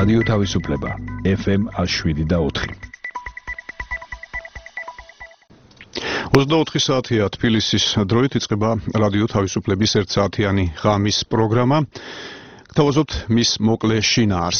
რადიო თავისუფლება FM 107.4. 24 საათია თბილისის დროით იწყება რადიო თავისუფლების 1 საათიანი ღამის პროგრამა. გთავაზობთ მის მოკლე შინაარს.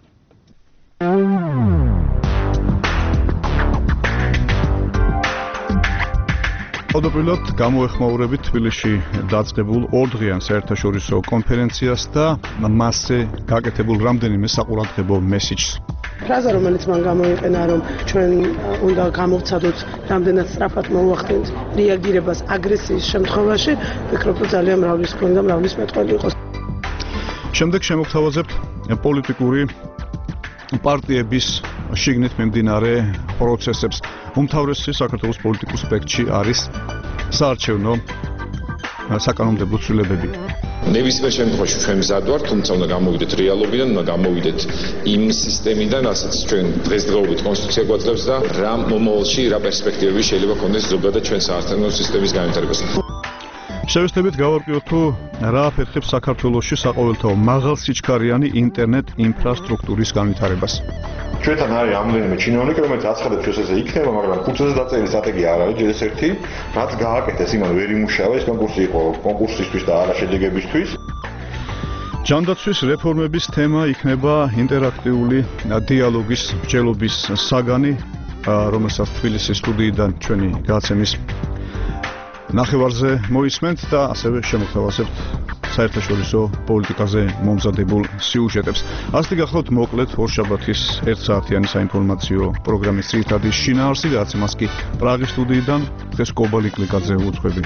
თავდაპირველად გამოეხმაურებით თბილისში დაწყებულ ორდღიან საერთაშორისო კონფერენციას და მასზე გაკეთებულ რამდენიმე საყურადღებო მესიჯს. ფრაზა, რომელიც მან გამოიყენა, რომ ჩვენ უნდა გამოვცადოთ რამდენად სწრაფად მოვახდენთ რეაგირებას აგრესიის შემთხვევაში, ვფიქრობ, რომ ძალიან მრავლის ქონდა მრავლის მეტყველი იყოს. შემდეგ შემოგთავაზებთ პოლიტიკური პარტიების შიგნით მიმდინარე პროცესებს. უმთავრესი საქართველოს პოლიტიკურ სპექტრში არის საარჩევნო საკანონმდებლო ცვლილებები. ნებისმიერ შემთხვევაში ჩვენ მზად ვართ, თუმცა უნდა გამოვიდეთ რეალობიდან, უნდა გამოვიდეთ იმ სისტემიდან, რასაც ჩვენ დღესდღეობით კონსტიტუცია გვაძლევს და რა მომავალში, რა პერსპექტივები შეიძლება ქონდეს ზოგადად ჩვენ საარჩევნო სისტემის განვითარებას. შევეცდებით გავარკვიოთ, თუ რა აფერხებს საქართველოში საყოველთაო მაღალსიჩქარიანი ინტერნეტ ინფრასტრუქტურის განვითარებას. ჩვენთან არის რამდენიმე ჩინოვნიკი, რომელიც აცხადებს, რომ ესე იქნება, მაგრამ ფუძეზე დაწერილი სტრატეგია არ არის ეს ერთი, რაც გააკეთეს, იმან ვერ იმუშავა, ეს კონკურსი იყო კონკურსისთვის და არა შედეგებისთვის. ჯანდაცვის რეფორმების თემა იქნება ინტერაქტიული დიალოგის მსჯელობის საგანი, რომელსაც თბილისის სტუდიიდან ჩვენი გადაცემის ნახევარზე მოისმენთ და ასევე შემოგთავაზებთ საერთაშორისო პოლიტიკაზე მომზადებულ სიუჟეტებს. ასეთი გახლავთ მოკლედ ორშაბათის 1 საათიანი საინფორმაციო პროგრამის ძირითადი შინაარსი, გადაცემას კი პრაღის სტუდიიდან დღეს კობალი კლიკაძე უძღვები.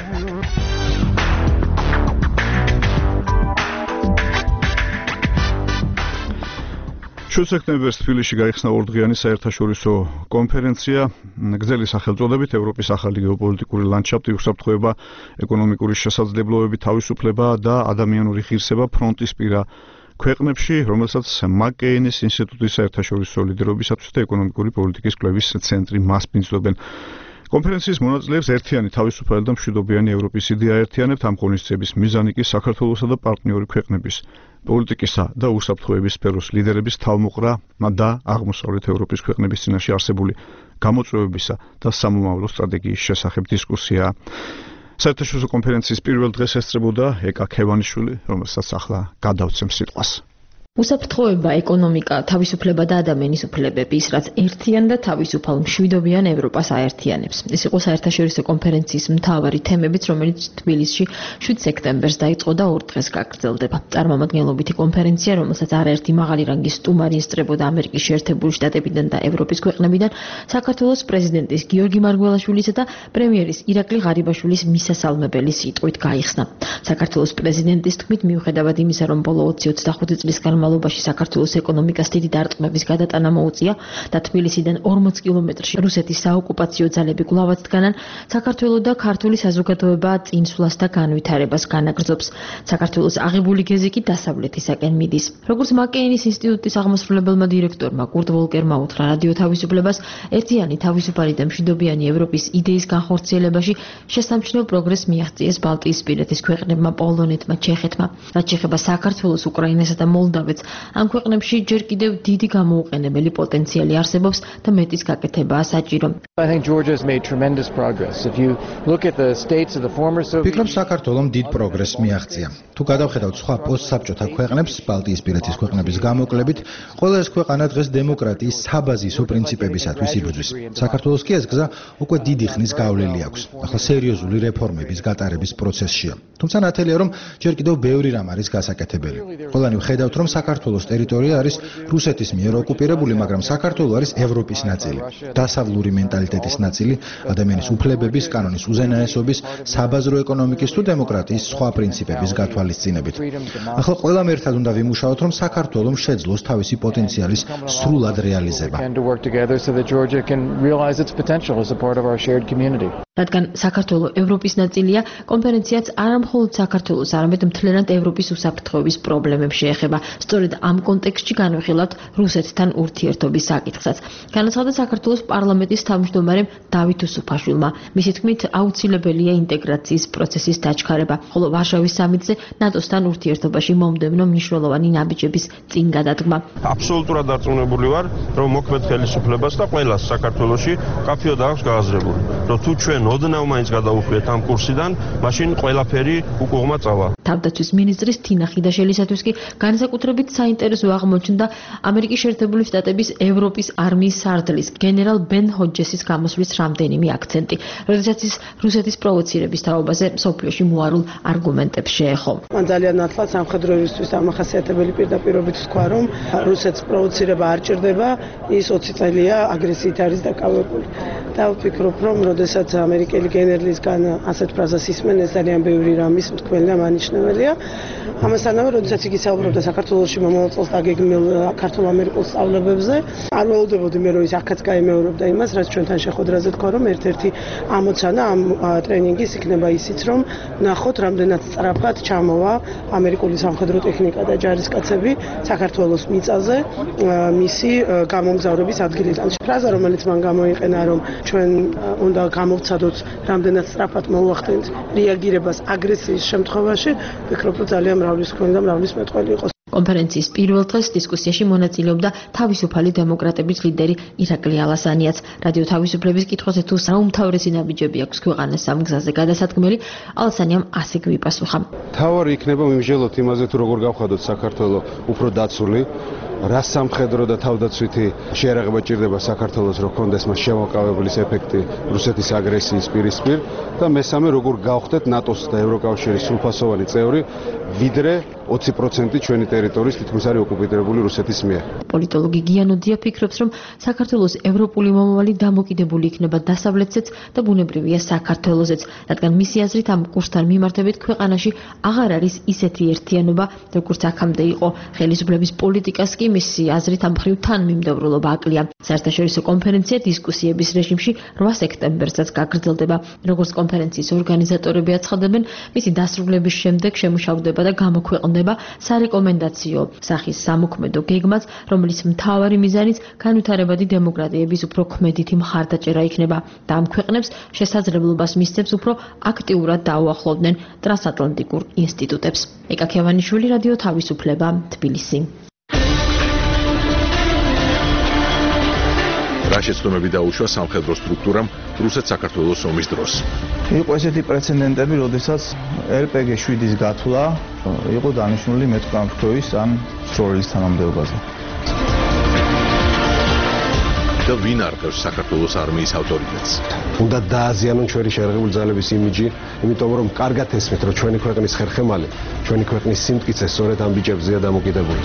სექტემბერს თბილისში გაიხსნა ორდღიანი საერთაშორისო კონფერენცია გრძელი სახელწოდებით ევროპის ახალი გეოპოლიტიკური ლანდშაფტი, უსაფრთხოება, ეკონომიკური შესაძლებლობები, თავისუფლება და ადამიანური ღირსება ფრონტისპირა ქვეყნებში, რომელსაც მაკ-კეინის ინსტიტუტის საერთაშორისო ლიდერობისათვის და ეკონომიკური პოლიტიკის კვლევის ცენტრი მასპინძლობენ. კონფერენციის მონაწილეებს ერთიანი თავისუფალი და მშვიდობიანი ევროპის იდეა აერთიანებთ. ამ ღონისძიების მიზანი კი საქართველოსა და პარტნიორი ქვეყნების პოლიტიკისა და უსაფრთხოების სფეროს ლიდერების თავმოყრა და აღმოსავლეთ ევროპის ქვეყნების წინაშე არსებული გამოწვევებისა და სამომავლო სტრატეგიის შესახებ დისკუსია. საერთაშორისო კონფერენციის პირველ დღეს ესწრებოდა ეკა ქევანიშვილი, რომელსაც ახლა გადავცემ სიტყვას. უსაფრთხოება, ეკონომიკა, თავისუფლება და ადამიანის უფლებები, ის რაც ერთიან და თავისუფალ მშვიდობიან ევროპას აერთიანებს. ეს იყო საერთაშორისო კონფერენციის მთავარი თემებიც, რომელიც თბილისში 7 სექტემბერს დაიწყო და 2 დღეს გაგრძელდება. წარმომადგენლობითი კონფერენცია, რომელსაც არაერთი მაღალი რანგის სტუმარი ესწრებოდა ამერიკის შეერთებული შტატებიდან და ევროპის ქვეყნებიდან, საქართველოს პრეზიდენტის გიორგი მარგველაშვილისა და პრემიერის ირაკლი ღარიბაშვილის მისასალმებელი სიტყვით გაიხსნა. საქართველოს პრეზიდენტის თქმით, მიუხედავად იმისა, რომ ბოლო 20-25 წლის განმავლობაში საქართველოს ეკონომიკას დიდი დარტყმების გადატანა მოუწია და თბილისიდან 40 კილომეტრში რუსეთის საოკუპაციო ძალები გლავად დგანან, საქართველოს და ქართული საზოგადოება წინსვლას და განვითარებას განაგრძობს. საქართველოს აღებული გეზი კი დასავლეთისაკენ მიდის. როგორც მაკ-კეინის ინსტიტუტის აღმასრულებელმა დირექტორმა კურტ ვოლკერმა უთხრა რადიო თავისუფლებას, ერთიანი, თავისუფალი და მშვიდობიანი ევროპის იდეის განხორციელებაში შესამჩნევ პროგრესს მიაღწიეს ბალტიისპირეთის ქვეყნებმა, პოლონეთმა, ჩეხეთმა. რაც შეეხება საქართველოს, უკრაინასა და მოლდავეთს, ამ ქვეყნებში ჯერ კიდევ დიდი გამოუყენებელი პოტენციალი არსებობს და მეტის გაკეთებაა საჭირო. ვფიქრობ, საქართველომ დიდ პროგრესს მიაღწია. თუ გადავხედავთ სხვა პოსტსაბჭოთა ქვეყნებს, ბალტიისპირეთის ქვეყნების გამოკლებით, ყველა ეს ქვეყანა დღეს დემოკრატიის საბაზისო პრინციპებისათვის იბრძვის. საქართველოს კი ეს გზა უკვე დიდი ხნის გავლილი აქვს. ახლა სერიოზული რეფორმების გატარების პროცესშია. თუმცა ნათელია, რომ ჯერ კიდევ ბევრი რამ არის გასაკეთებელი. ყველანი ვხედავთ, რომ საქართველოს ტერიტორია არის რუსეთის მიერ ოკუპირებული, მაგრამ საქართველო არის ევროპის ნაწილი, დასავლური მენტალიტეტის ნაწილი, ადამიანის უფლებების, კანონის უზენაესობის, საბაზრო ეკონომიკის თუ დემოკრატიის სხვა პრინციპების გათვალისწინებით. ახლა ყველამ ერთად უნდა ვიმუშაოთ, რომ საქართველომ შეძლოს თავისი პოტენციალის სრულად რეალიზება. რადგან საქართველო ევროპის ნაწილია, კონფერენციაც არა მხოლოდ საქართველოს, არამედ მთლიანად ევროპის უსაფრთხოების პრობლემებს შეეხება. სწორედ ამ კონტექსტში განვიხილავთ რუსეთთან ურთიერთობის საკითხსაც. განაცხადა საქართველოს პარლამენტის თავმჯდომარემ დავით უსუფაშვილმა. მისი თქმით, აუცილებელია ინტეგრაციის პროცესის დაჩქარება, ხოლო ვარშავის სამიტზე ნატოსთან ურთიერთობაში მომდევნო მნიშვნელოვანი ნაბიჯების წინ გადადგმა. აბსოლუტურად დარწმუნებული ვარ, რომ მოქმედ ხელისუფლებას და ყველას საქართველოში კაფეო და აქვს გააზრებული, რომ თუ ჩვენ ოდნავ მაინც გადაუხვიეთ ამ კურსიდან, მაშინ ყველაფერი უკუღმა წავა. თავდაცვის მინისტრის თინა ხიდაშელისათვის კი განსაკუთრებით საინტერესო აღმოჩნდა ამერიკის შეერთებული შტატების ევროპის არმიის სარდლის გენერალ ბენ ჰოჯესის გამოსვლის რამდენიმე აქცენტი, როდესაც ის რუსეთის პროვოცირების თაობაზე მსოფლიოში მოარულ არგუმენტებს შეეხო. მან ძალიან ნათლად სამხედროებისთვის დამახასიათებელი პირდაპირობით თქვა, რომ რუსეთს პროვოცირება არ ჭირდება, ის 20 წელია აგრესიით არის დაკავებული. და ვფიქრობ, რომ როდესაც ამერიკელი გენერლისგან ასეთ ფრაზას ისმენ, ეს ძალიან ბევრი რამის მტკველი და მანიშნებელია. ამასთანავე, როდესაც იგი საუბრობდა საქართველოში მომავალ წელს დაგეგმილ ქართულ-ამერიკულ სწავლებებზე, არ ველოდებოდი მე, რომ ის აქაც გაიმეორებდა იმას, რაც ჩვენთან შეხვედრაზე თქვა, რომ ერთ-ერთი ამოცანა ამ ტრენინგის იქნება ისიც, რომ ნახოთ, რამდენად სწრაფად ჩამოვა ამერიკული სამხედრო ტექნიკა და ჯარისკაცები საქართველოს მიწაზე მისი გამომგზავრების ადგილიდან. ფრაზა, რომელიც მან გამოიყენა, რომ ჩვენ უნდა გამოვცადოთ, რამდენად სწრაფად მოვახდენთ რეაგირებას აგრესიის შემთხვევაში, ვფიქრობ, რომ ძალიან მრავლისმხრივი და მრავალმეტყველი იყო. კონფერენციის პირველ დღეს დისკუსიაში მონაწილეობდა თავისუფალი დემოკრატების ლიდერი ირაკლი ალასანიაც. რადიო თავისუფლების კითხვაზე თუ საუმთავრესი ნაბიჯები აქვს ქვეყანას ამ გზაზე გადასადგმელი, ალასანიამ ასე გვიპასუხა. თავარი იქნება მიმსჯელოთ იმაზე, თუ როგორ გავხადოთ საქართველოს უფრო დაცული, რა სამხედრო და თავდაცვითი შეერაღება ჭირდება საქართველოს, რომ კონდეს მას შემოკავებლის ეფექტი რუსეთის აგრესიის პირისპირ და მესამე, როგორ გავხდეთ ნატოს და ევროკავშირის სრულფასოვანი წევრი, ვიდრე 20% ჩვენი ტერიტორიის თითქმის არის ოკუპირებული რუსეთის მიერ. პოლიტოლოგი გიანოდია ფიქრობს, რომ საქართველოს ევროპული მომავალი დამოკიდებული იქნება დასავლეთზეც და ბუნებრივია საქართველოსაც, რადგან მისი აზრით ამ კურსთან მიმართებით ქვეყანაში აღარ არის ისეთი ერთიანობა, როგორც აქამდე იყო. ხელისუფლების პოლიტიკას კი მისი აზრით ამ მხრივ თანმიმდევრულობა აკლია. საერთაშორისო კონფერენცია დისკუსიების რეჟიმში 8 სექტემბერსაც გაგრძელდება. როგორც კონფერენციის ორგანიზატორები აცხადებენ, მისი დასრულების შემდეგ შემუშავდება და გამოქვეყნდება სარეკომენდაციო სახის სამოქმედო გეგმაც, რომელიც მთავარი მიზანიც განვითარებადი დემოკრატიების უფრო ქმედითი მხარდაჭერა იქნება და ამ ქვეყნებს შესაძლებლობას მისცემს უფრო აქტიურად დაუახლოვდნენ ტრანსატლანტიკურ ინსტიტუტებს. ეკა ქევანიშვილი, რადიო თავისუფლება, თბილისი. რა შეცდომები დაუშვა სამხედრო სტრუქტურამ რუსეთ-საქართველოს ომის დროს. იყო ესეთი პრეცედენტები, როდესაც RPG-7-ის გათვლა იყო დანიშნული მეტყამფრთოის ან სროლის თანამდებობაზე. და ვინ არყევს საქართველოს არმიის ავტორიტეტს? უნდა დააზიანონ ჩვენი შეერაღებული ძალების იმიჯი, იმიტომ რომ კარგად ესმით, რომ ჩვენი ქვეყნის ხერხემალი, ჩვენი ქვეყნის სიმტკიცე სწორედ ამ ბიჭებზეა დამოკიდებული.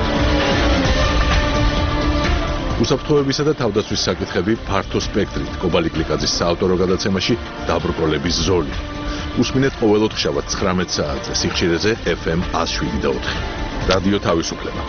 უსაფრთხოებისა და თავდაცვის საკითხები ფართო სპექტრით. კობალი კლიკაძის საავტორო გადაცემაში დაბრკოლების ზოლი. უსმინეთ ყოველ ოთხშაბათს 19 საათზე სიხშირეზე FM 107.4. რადიო თავისუფლება.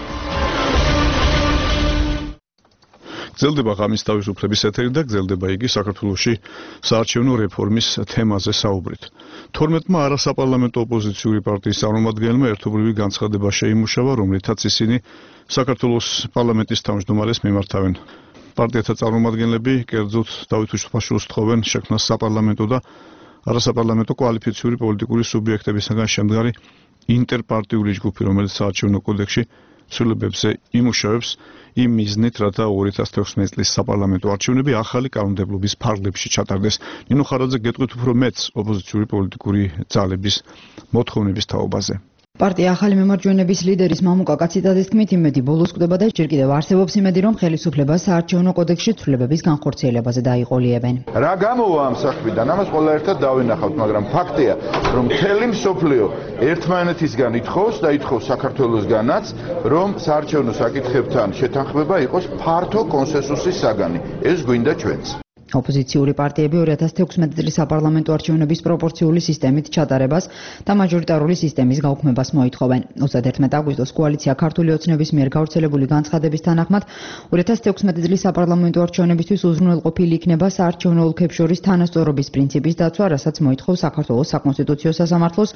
გრძელდება ღამის თავისუფლების ეთერი და გრძელდება იგი საქართველოში საარჩევნო რეფორმის თემაზე საუბრით. 12-მა არასაპარლამენტო ოპოზიციური პარტიის წარმომადგენელმა ერთობლივი განცხადება შეიმუშავა, რომლითაც ისინი საქართველოს პარლამენტის თავმჯდომარეს მიმართავენ. პარტიათა წარმომადგენლები კერძოდ დავით უსუფაშვილს თხოვენ შექმნას საპარლამენტო და არასაპარლამენტო კოალიციური პოლიტიკური სუბიექტებისაგან შემდგარი ინტერპარტიული ჯგუფი, რომელიც საარჩევნო კოდექსში ცვლილებებზე იმუშავებს იმ მიზნით, რათა 2016 წლის საპარლამენტო არჩევნები ახალი კანონმდებლობის ფარგლებში ჩატარდეს. ნინო ხარაძე გეტყვით უფრო მეტს ოპოზიციური პოლიტიკური ძალების მოთხოვნების თაობაზე. პარტია ახალი მემარჯვენების ლიდერის მამუკა კაციტაძის თქმით, იმედი ბოლოს კვდება და ჯერ კიდევ არსებობს იმედი, რომ ხელისუფლება საარჩევნო კოდექსში ცვლილებების განხორციელებაზე დაიყოლიებენ. რა გამოვა ამ საქმიდან? ამას ყველა ერთად დავინახავთ, მაგრამ ფაქტია, რომ მთელი მსოფლიო ერთმანეთისგან ითხოვს და ითხოვს საქართველოსგანაც, რომ საარჩევნო საკითხებთან შეთანხმება იყოს ფართო კონსენსუსის საგანი. ეს გვინდა ჩვენც. ოპოზიციური პარტიები 2016 წლის საპარლამენტო არჩევნების პროპორციული სისტემით ჩატარებას და მაჟორიტარული სისტემის გაუქმებას მოითხოვენ. 31 აგვისტოს კოალიცია ქართული ოცნების მიერ გავრცელებული განცხადების თანახმად 2016 წლის საპარლამენტო არჩევნებისთვის უზრუნველყოფილი იქნება საარჩევნო ოლქებს შორის თანასწორობის პრინციპის დაცვა, რასაც მოითხოვს საქართველოს საკონსტიტუციო სასამართლოს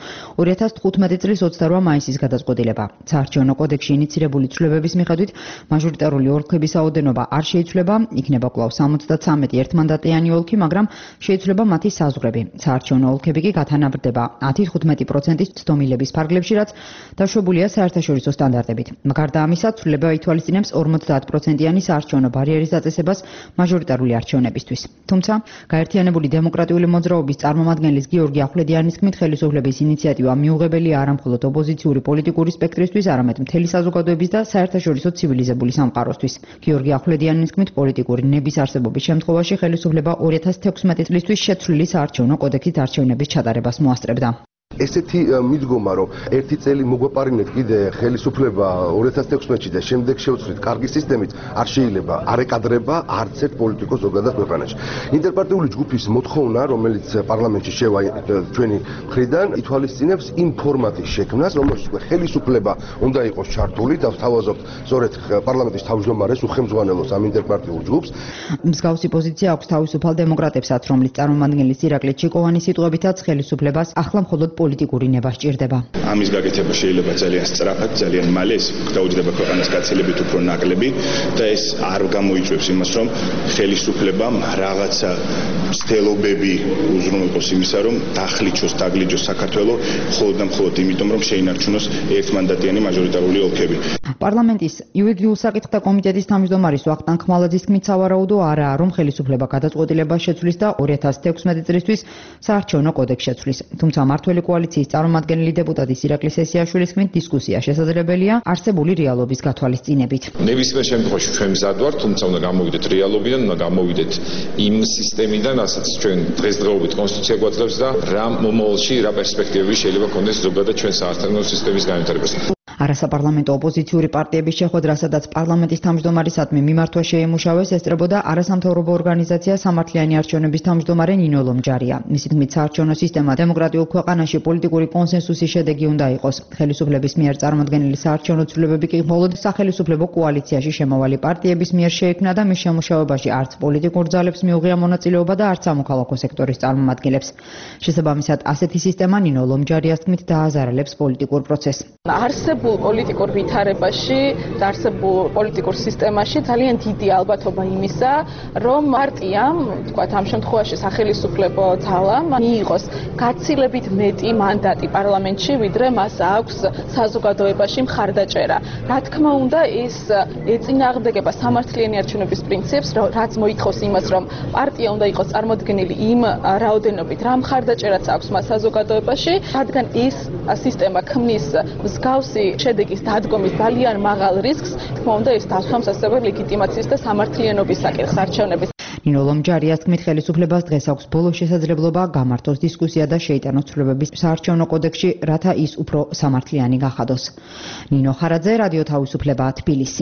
2015 წლის 28 მაისის გადაწყვეტილება. საარჩევნო კოდექსში ინიცირებული ცვლილებების მიხედვით მაჟორიტარული ოლქების რაოდენობა არ შეიცვლება, იქნება კვლავ 73 ერთმანდატიანი ოლქი, მაგრამ შეიცვლება მათი საზღვრები. საარჩევნო ოლქები კი გათანაბრდება 10-15%-ის ცდომილების ფარგლებში, რაც დაშვებულია საერთაშორისო სტანდარტებით. გარდა ამისა, ცვლილება ითვალისწინებს 50%-იანი საარჩევნო ბარიერის დაწესებას მაჟორიტარული არჩევნებისთვის. თუმცა, გაერთიანებული დემოკრატიული მოძრაობის წარმომადგენლის გიორგი ახვლედიანის თქმით, ხელისუფლების ინიციატივა მიუღებელია არა მხოლოდ ოპოზიციური პოლიტიკური სპექტრისთვის, არამედ მთელი საზოგადოების და საერთაშორისო ცივილიზებული სამყაროსთვის. გიორგი ახვლედიანის თქმით, პოლიტიკური ნების არსებობის შემთხვევაში ხელისუფლება 2016 წლისთვის შეცვლილი საარჩევნო კოდექსით არჩევნების ჩატარებას მოასწრებდა. ესეთი მიდგომა, რომ ერთი წელი მოგვეპარინეთ კიდე ხელისუფლება 2016-ში და შემდეგ შევცვლით კარგი სისტემით, არ შეიძლება არ ეკადრება არც ერთ პოლიტიკოს ზოგადად ქვეყანაში. ინტერპარტიული ჯგუფის მოთხოვნა, რომელიც პარლამენტში შევა ჩვენი მხრიდან, ითვალისწინებს იმ ფორმატის შექმნას, რომელშიც ხელისუფლება უნდა იყოს ჩართული და ვთავაზობთ სწორედ პარლამენტის თავმჯდომარეს უხელმძღვანელოს ამ ინტერპარტიულ ჯგუფს. მსგავსი პოზიცია აქვს თავისუფალ დემოკრატებსაც, რომლის წარმომადგენლის ირაკლი ჩიკოვანის სიტყვებითაც ხელისუფლებას ახლა მხოლოდ პოლიტიკური ნება სჭირდება. ამის გაკეთება შეიძლება ძალიან სწრაფად, ძალიან მალე, ეს დაუჯდება ქვეყანას გაცილებით უფრო ნაკლები და ეს არ გამოიწვევს იმას, რომ ხელისუფლებამ რაღაცა ცდილობები უზრუნველყოს იმისა, რომ დახლიჩოს, დაგლიჯოს საქართველოს მხოლოდ და მხოლოდ იმიტომ, რომ შეინარჩუნოს ერთმანდატიანი მაჟორიტარული ოლქები. პარლამენტის იურიდიულ საკითხთა კომიტეტის თავმჯდომარის ვახტანგ ხმალაძის თქმით, სავარაუდო არაა, რომ ხელისუფლება გადაწყვეტილებას შეცვლის და 2016 წლისთვის საარჩევნო კოდექსს შეცვლის. თუმცა მართველი კოალიციის წარმომადგენელი დეპუტატის ირაკლი სესიაშვილის თქმით, დისკუსია შესაძლებელია არსებული რეალობის გათვალისწინებით. ნებისმიერ შემთხვევაში ჩვენ მზად ვართ, თუმცა უნდა გამოვიდეთ რეალობიდან, უნდა გამოვიდეთ იმ სისტემიდან, რასაც ჩვენ დღესდღეობით კონსტიტუცია გვაძლევს და რა მომავალში, რა პერსპექტივები შეიძლება გქონდეს ზოგადად ჩვენ საარჩევნო სისტემის განვითარებას. არასაპარლამენტო ოპოზიციური პარტიების შეხვედრა, სადაც პარლამენტის თავმჯდომარისადმი მიმართვა შეიმუშავეს, ესწრებოდა არასამთავრობო ორგანიზაცია სამართლიანი არჩევნების თავმჯდომარე ნინო ლომჯარია. მისი თქმით, საარჩევნო სისტემა დემოკრატიულ ქვეყანაში პოლიტიკური კონსენსუსის შედეგი უნდა იყოს. ხელისუფლების მიერ წარმოქმნილი საარჩევნო ცვლილებები კი მხოლოდ სახელისუფლებო კოალიციაში შემავალი პარტიების მიერ შეიქმნა და მის შემუშავებაში არც პოლიტიკურ ძალებს მიუღია მონაწილეობა და არც სამოქალაქო სექტორის წარმომადგენლებს. შესაბამისად, ასეთი სისტემა ნინო ლომჯარიას თქმით დააზარალებს პოლიტიკურ პროცესს. პოლიტიკურ ვითარებაში და არსებულ პოლიტიკურ სისტემაში ძალიან დიდი ალბათობა იმისა, რომ პარტიამ, თქვათ ამ შემთხვევაში სახელისუფლებო ძალამ მიიღოს გაცილებით მეტი მანდატი პარლამენტში, ვიდრე მას აქვს საზოგადოებაში მხარდაჭერა. რა თქმა უნდა, ეს ეწინააღმდეგება სამართლიანი არჩევნების პრინციპს, რაც მოითხოვს იმას, რომ პარტია უნდა იყოს წარმოდგენილი იმ რაოდენობით, რა მხარდაჭერაც აქვს მას საზოგადოებაში, რადგან ეს სისტემა ქმნის მსგავსი შედეგის დადგომის ძალიან მაღალ რისკს, თქმა უნდა, ეს დასვამს ასევე ლეგიტიმაციის და სამართლიანობის საკითხს არჩევნების. ნინო ლომჯარიას თქმით, ხელისუფლებას დღეს აქვს ბოლო შესაძლებლობა გამართოს დისკუსია და შეიტანოს ცვლილებების საარჩევნო კოდექსში, რათა ის უფრო სამართლიანი გახადოს. ნინო ხარაძე, რადიო თავისუფლება, თბილისი.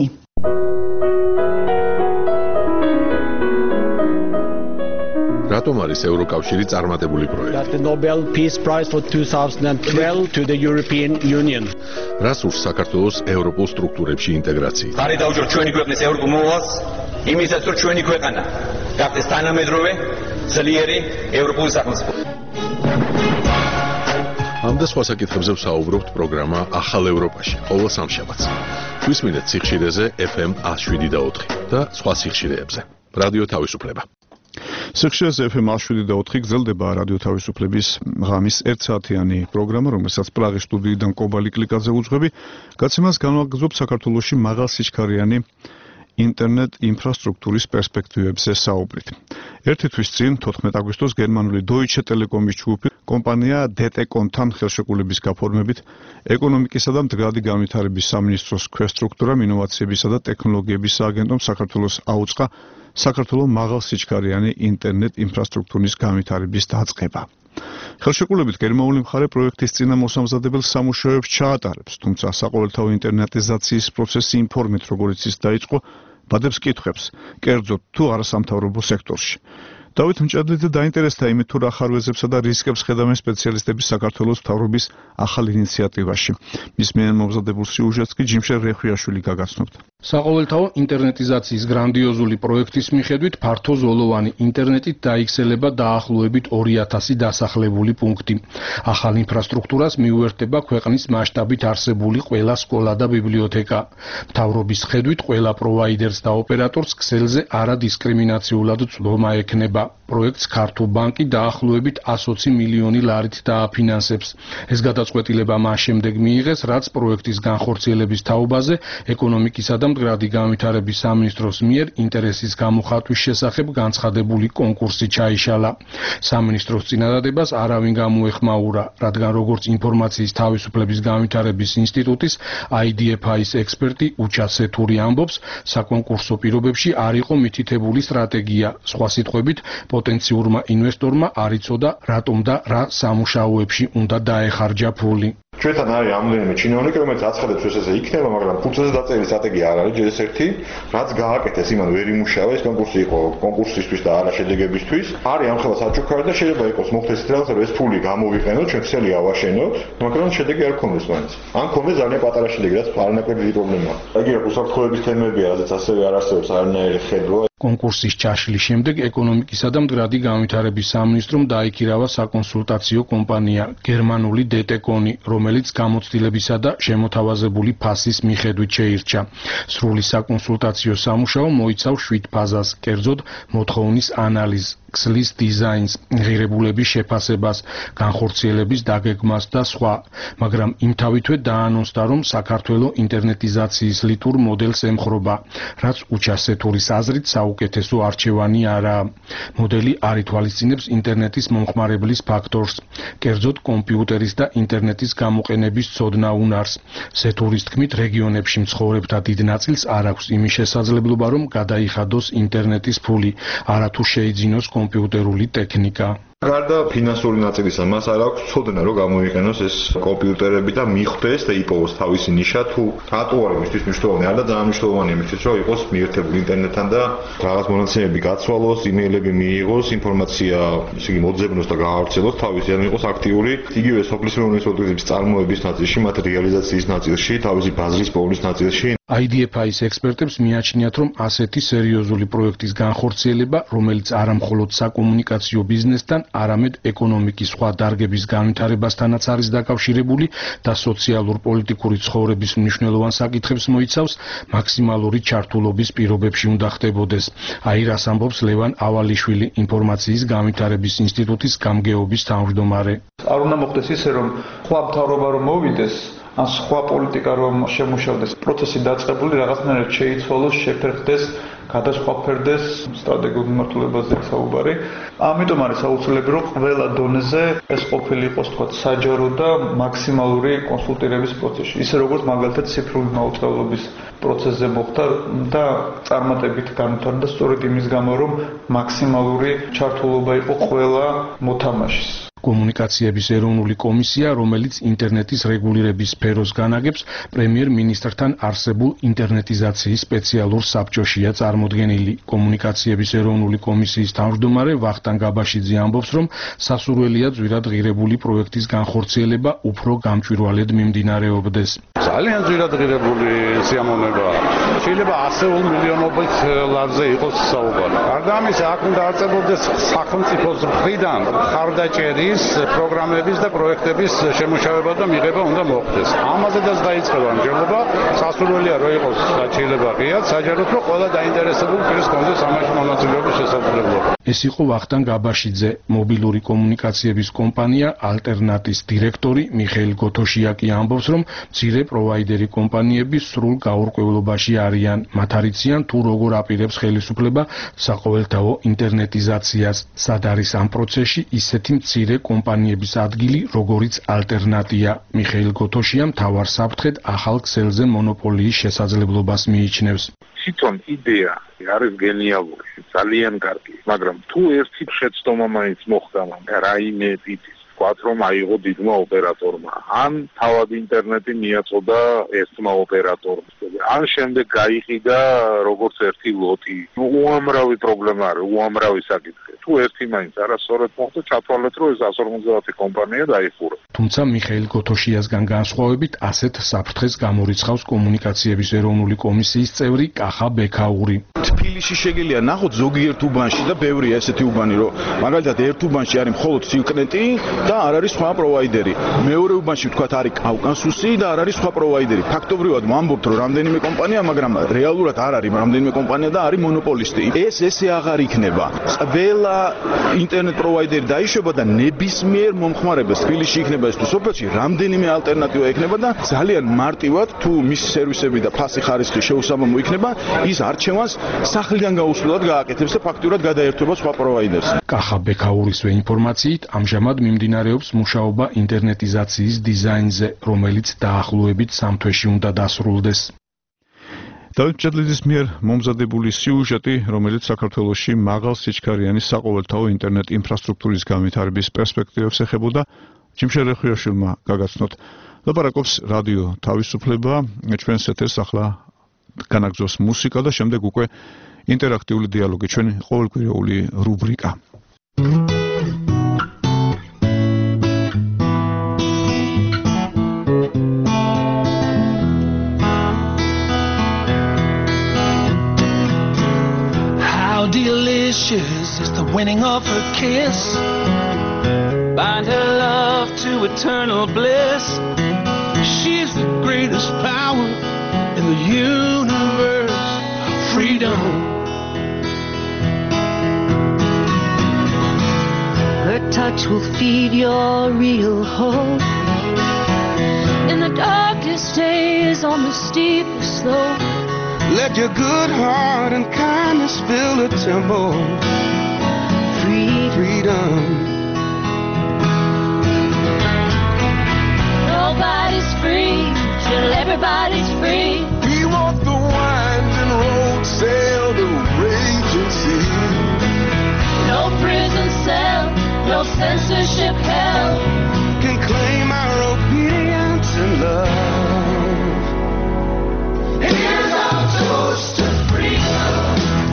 რატომ არის ევროკავშირი წარმატებული პროექტი? The Nobel Peace Prize for 2012 to the European Union. რას ურს საქართველოს ევროპულ სტრუქტურებში ინტეგრაციით? ხარი დაუჭიროთ ჩვენი ქვეყნის ევროპულ მოვალს, იმისაც რომ ჩვენი ქვეყანა გახდეს თანამედროვე, ძლიერი ევროპული სახელმწიფო. ამ და სხვა საკითხებზე ვსაუბრობთ პროგრამა ახალ ევროპაში, ყოველ სამშაბათს. გვისმინეთ სიხშირეზე FM 107.4 და სხვა სიხშირეებზე. რადიო თავისუფლება. სიხშირეზე FM 107.4 გრძელდება რადიო თავისუფლების ღამის 1 საათიანი პროგრამა, რომელსაც პრაღის სტუდიიდან კობალი კლიკაძე უძღვები. გაცემას განვაგრძობ საქართველოში მაღალსიჩქარიანი ინტერნეტ ინფრასტრუქტურის პერსპექტივებზე საუბრით. ერთი თვის წინ 14 აგვისტოს გერმანული Deutsche Telekom-ის ჯგუფი კომპანია DT-Con-თან ხელშეკრულების გაფორმებით ეკონომიკისა და მდგრადი განვითარების სამინისტროს ქვესტრუქტურამ ინოვაციებისა და ტექნოლოგიების სააგენტომ საქართველოს აუწყა საქართველოს მაღალსიჩქარიანი ინტერნეტ ინფრასტრუქტურის განვითარების დაწყება. ხელშეკრულებით გერმანული მხარე პროექტის წინამოსამზადებელ სამუშაოებს ჩაატარებს, თუმცა საყოველთაო ინტერნეტიზაციის პროცესი იმ ფორმით, როგორიც ის დაიწყო, ბადებს კითხვებს, კერძოდ თუ არასამთავრობო სექტორში. დავით მჭედლიძე დაინტერესდა იმით, თუ რა ხარვეზებსა და რისკებს ხედავენ სპეციალისტები საქართველოს მთავრობის ახალ ინიციატივაში. მის მიერ მომზადებულ სიუჟეტს კი ჯიმშელ რეხვიაშვილი გაგაცნობთ. საყოველთაო ინტერნეტიზაციის გრანდიოზული პროექტის მიხედვით ფართო ზოლოვანი ინტერნეტით დაიქცელება დაახლოებით 2000 დასახლებული პუნქტი. ახალ ინფრასტრუქტურას მიუერთდება ქვეყნის მასშტაბით არსებული ყველა სკოლა და ბიბლიოთეკა. მთავრობის ხედვით ყველა პროვაიდერს და ოპერატორს ქსელზე არადისკრიმინაციულად წვდომა ექნება. პროექტს ქართულ ბანკი დაახლოებით 120 მილიონი ლარით დააფინანსებს. ეს გადაწყვეტილება მას შემდეგ მიიღეს, რაც პროექტის განხორციელების თაობაზე ეკონომიკისა და მდგრადი განვითარების სამინისტროს მიერ ინტერესის გამოხატვის შესახებ განცხადებული კონკურსი ჩაიშალა. სამინისტროს წინადადებას არავინ გამოეხმაურა, რადგან როგორც ინფორმაციის თავისუფლების განვითარების ინსტიტუტის IDFI-ის ექსპერტი უჩა სეთური ამბობს, საკონკურსო პირობებში არ იყო მითითებული სტრატეგია. სხვა სიტყვებით, პოტენციურმა ინვესტორმა არ იცოდა, რატომ და რა სამუშაოებში უნდა დაეხარჯა ფული. ჩვენთან არის ამდენიმე ჩინოვნიკი, რომელიც აცხადებს, რომ ესე იქნება, მაგრამ ფულზე დაწერილი სტრატეგია არ არის ჯერ ერთი, რაც გააკეთეს, იმან ვერ იმუშავა, ეს კონკურსი იყო კონკურსისთვის და არა შედეგებისთვის. არის ამხელა საჩუქარი და შეიძლება იყოს მოხდეს ის რაღაც, რომ ეს ფული გამოვიყენოთ, ჩვენ ქსელი ავაშენოთ, მაგრამ შედეგი არ გქონდეს მაინც. ან გქონდეს ძალიან პატარა შედეგი, რაც არანაკლები დიდი პრობლემაა. იგი უსაფრთხოების თემებია, რაზეც ასევე არ არსებობს არანაირი ხედვა. კონკურსის ჩაშლის შემდეგ ეკონომიკისა და მდგრადი განვითარების სამინისტრომ დაიქირავა საკონსულტაციო კომპანია გერმანული დეტეკონი, რომელიც გამოცდილებისა და შემოთავაზებული ფასის მიხედვით შეირჩა. სრული საკონსულტაციო სამუშაო მოიცავს 7 ფაზას, კერძოდ მოთხოვნის ანალიზს, ქსლის დიზაინს, ღირებულების შეფასებას, განხორციელების დაგეგმას და სხვა, მაგრამ იმთავითვე დაანონსდა, რომ საქართველოს ინტერნეტიზაციის ლიტურ მოდელს ემხრობა, რაც უჩასეთურის აზრით საუკეთესო არჩევანი არაა. მოდელი არ ითვალისწინებს ინტერნეტის მომხმარებლის ფაქტორს, კერძოდ კომპიუტერის და ინტერნეტის გამოყენების ცოდნა უნარს. სეთურის თქმით, რეგიონებში მცხოვრებთა დიდ ნაწილს არ აქვს იმის შესაძლებლობა, რომ გადაიხადოს ინტერნეტის ფული, არათუ შეიძინოს კომპიუტერული ტექნიკა. გარდა ფინანსური ნაწილისა, მას არ აქვს ცოდნა, რომ გამოიყენოს ეს კომპიუტერები და მიხვდეს და იპოვოს თავისი ნიშა, თუ რატო არის მისთვის მნიშვნელოვანი, არა ძალიან მნიშვნელოვანია მისთვის, რომ იყოს მიერთებული ინტერნეტთან და რაღაც მონაცემები გაცვალოს, იმეილები მიიღოს, ინფორმაცია, ისე იგი მოძებნოს და გაავრცელოს თავისი, ან იყოს აქტიური, იგივე სოფლის მეურნეობის პროდუქტების წარმოების ნაწილში, მათ რეალიზაციის ნაწილში, თავისი ბაზრის პოვნის ნაწილში. IDFI-ის ექსპერტებს მიაჩნიათ, რომ ასეთი სერიოზული პროექტის განხორციელება, რომელიც არა მხოლოდ საკომუნიკაციო ბიზნესთან, არამედ ეკონომიკის სხვა დარგების განვითარებასთანაც არის დაკავშირებული და სოციალურ-პოლიტიკური ცხოვრების მნიშვნელოვან საკითხებს მოიცავს, მაქსიმალური ჩართულობის პირობებში უნდა ხდებოდეს. აი რას ამბობს ლევან ავალიშვილი, ინფორმაციის განვითარების ინსტიტუტის გამგეობის თავმჯდომარე. არ უნდა მოხდეს ისე, რომ სხვა მთავრობა რომ მოვიდეს, ან სხვა პოლიტიკა რომ შემუშავდეს, პროცესი დაწყებული რაღაცნაირად შეიცვალოს, შეფერხდეს, გადასხვაფერდეს სტრატეგიულ მიმართულებაზე საუბარი. ამიტომ არის აუცილებელი, რომ ყველა დონეზე ეს ყოფილიყოს თქვა საჯარო და მაქსიმალური კონსულტირების პროცესი. ისე როგორც მაგალითად ციფრული მაუწყებლობის პროცესზე მოხდა და წარმატებით განვითარდა სწორედ იმის გამო, რომ მაქსიმალური ჩართულობა იყო ყველა მოთამაშის. კომუნიკაციების ეროვნული კომისია, რომელიც ინტერნეტის რეგულირების სფეროს განაგებს, პრემიერ-მინისტრთან არსებულ ინტერნეტიზაციის სპეციალურ საბჭოშია წარმოდგენილი. კომუნიკაციების ეროვნული კომისიის თავმჯდომარე ვახტანგ აბაშიძე ამბობს, რომ სასურველია ძვირად ღირებული პროექტის განხორციელება უფრო გამჭვირვალედ მიმდინარეობდეს. ძალიან ძვირად ღირებული სიამოვნებაა. შეიძლება 100 მილიონობით ლარზე იყოს საუბარი. გარდა ამისა, აქ უნდა არწებობდეს სახელმწიფოს მხრიდან ხარდაჭერის, პროგრამების და პროექტების შემუშავება და მიღება უნდა მოხდეს. ამაზედაც დაიწყება მჯერლობა, სასურველია რომ იყოს შეიძლება ღიად, საჯაროდ რომ ყველა დაინტერესებული პირს კონდეს ამაში მონაწილეობის შესაძლებლობა. ეს იყო ვახტანგ აბაშიძე, მობილური კომუნიკაციების კომპანია ალტერნატის დირექტორი მიხეილ გოთოშიაკი ამბობს, რომ მცირე პროვაიდერი კომპანიები სრულ გაურკვევლობაში არიან. მათ არიციან თუ როგორ აპირებს ხელისუფლება საყოველთაო ინტერნეტიზაციას. სად არის ამ პროცესში ისეთი მცირე კომპანიების ადგილი, როგორიც ალტერნატია. მიხეილ გოთოშია მთავარ საფრთხედ ახალ ქსელზე მონოპოლიის შესაძლებლობას მიიჩნევს. თვითონ იდეა არის გენიალური, ძალიან კარგი, მაგრამ თუ ერთი შეცდომა მაინც მოხდა რაიმე ტიპის ვთქვათ, რომ აიღო დიდმა ოპერატორმა, ან თავად ინტერნეტი მიაწოდა ერთმა ოპერატორმა, ან შემდეგ გაიყიდა როგორც ერთი ლოტი. უამრავი პრობლემა არის, უამრავი საკითხი. თუ ერთი მაინც არასწორად მოხდა, ჩათვალეთ, რომ ეს 150 კომპანია დაიხურა. თუმცა მიხეილ გოთოშიასგან განსხვავებით ასეთ საფრთხეს გამორიცხავს კომუნიკაციების ეროვნული კომისიის წევრი კახა ბექაური. თბილისში შეგიძლია ნახოთ ზოგიერთ უბანში და ბევრია ესეთი უბანი, რომ მაგალითად ერთ უბანში არის მხოლოდ სიუქნეტი და არ არის სხვა პროვაიდერი. მეორე უბანში ვთქვათ არის კავკასუსი და არ არის სხვა პროვაიდერი. ფაქტობრივად ვამბობთ, რომ რამდენიმე კომპანია, მაგრამ რეალურად არ არის რამდენიმე კომპანია და არის მონოპოლისტი. ესე აღარ იქნება. ყველა ინტერნეტ პროვაიდერი დაიშვება და ნებისმიერ მომხმარებელს თბილისში იქნება ეს თუ სოფელში რამდენიმე ალტერნატივა იქნება და ძალიან მარტივად თუ მის სერვისები და ფასი ხარისხი შეუსაბამო იქნება, ის არჩევანს სახლიდან გაუსვლელად გააკეთებს და ფაქტურად გადაერთვება სხვა პროვაიდერს. კახა ბექაურისვე ინფორმაციით, ამჟამად მიმდინარეობს მუშაობა ინტერნეტიზაციის დიზაინზე, რომელიც დაახლოებით 3 თვეში უნდა დასრულდეს. დავით ჭედლიძის მიერ მომზადებული სიუჟეტი, რომელიც საქართველოში მაღალ სიჩქარიანი საყოველთაო ინტერნეტ ინფრასტრუქტურის განვითარების პერსპექტივებს ეხებოდა, ჯიმშე რეხუიაშვილმა გაგაცნოთ. ლაპარაკობს რადიო თავისუფლება, ჩვენს ეთერს ახლა განაგზავს მუსიკა და შემდეგ უკვე ინტერაქტიული დიალოგი, ჩვენი ყოველკვირეული რუბრიკა. Delicious is the winning of her kiss. Bind her love to eternal bliss. She's the greatest power in the universe. Freedom. Her touch will feed your real hope. In the darkest days, on the steepest slope. Let your good heart and kindness fill the temple. Freedom. Nobody's free till everybody's free. We walk the winding road, sail the raging sea. No prison cell, no censorship hell can claim our obedience and love. Here's our toast to freedom,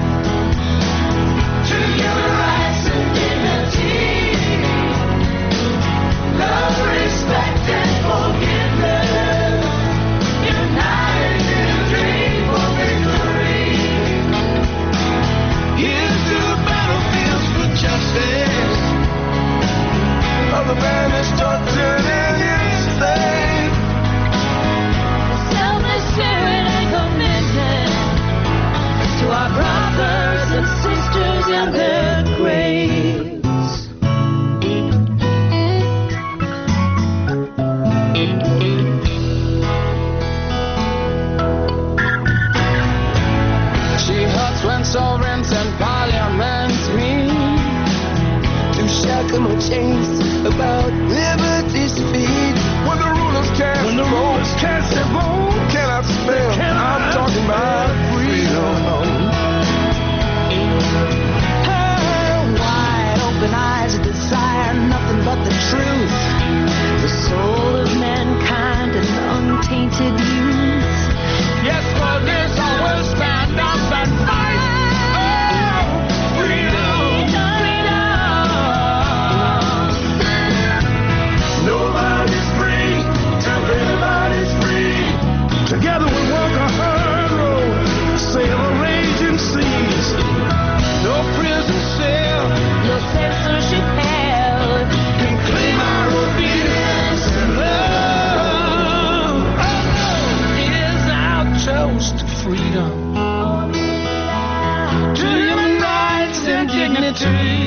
to human rights and dignity, love, respect and forgiveness, united in a dream for victory. Here's to the battlefields for justice, of the banished, tortured and enslaved. Selfless spirit and commitment to our brothers and sisters in their graves. She hurts when sovereigns and parliaments meet to shackle my chains about liberty's feet. When the rulers cast their vote, cannot spell. I'm talking about freedom. Wide open eyes desire nothing but the truth, the soul of mankind and untainted youth. Yes, for this I will stand up and fight. Oh, freedom, freedom. Nobody's free till everybody's free. Together we walk a hard road, sail the raging seas. No prison cell, no censorship hell can claim our obedience and love. Oh, is our toast to freedom, to human rights and dignity,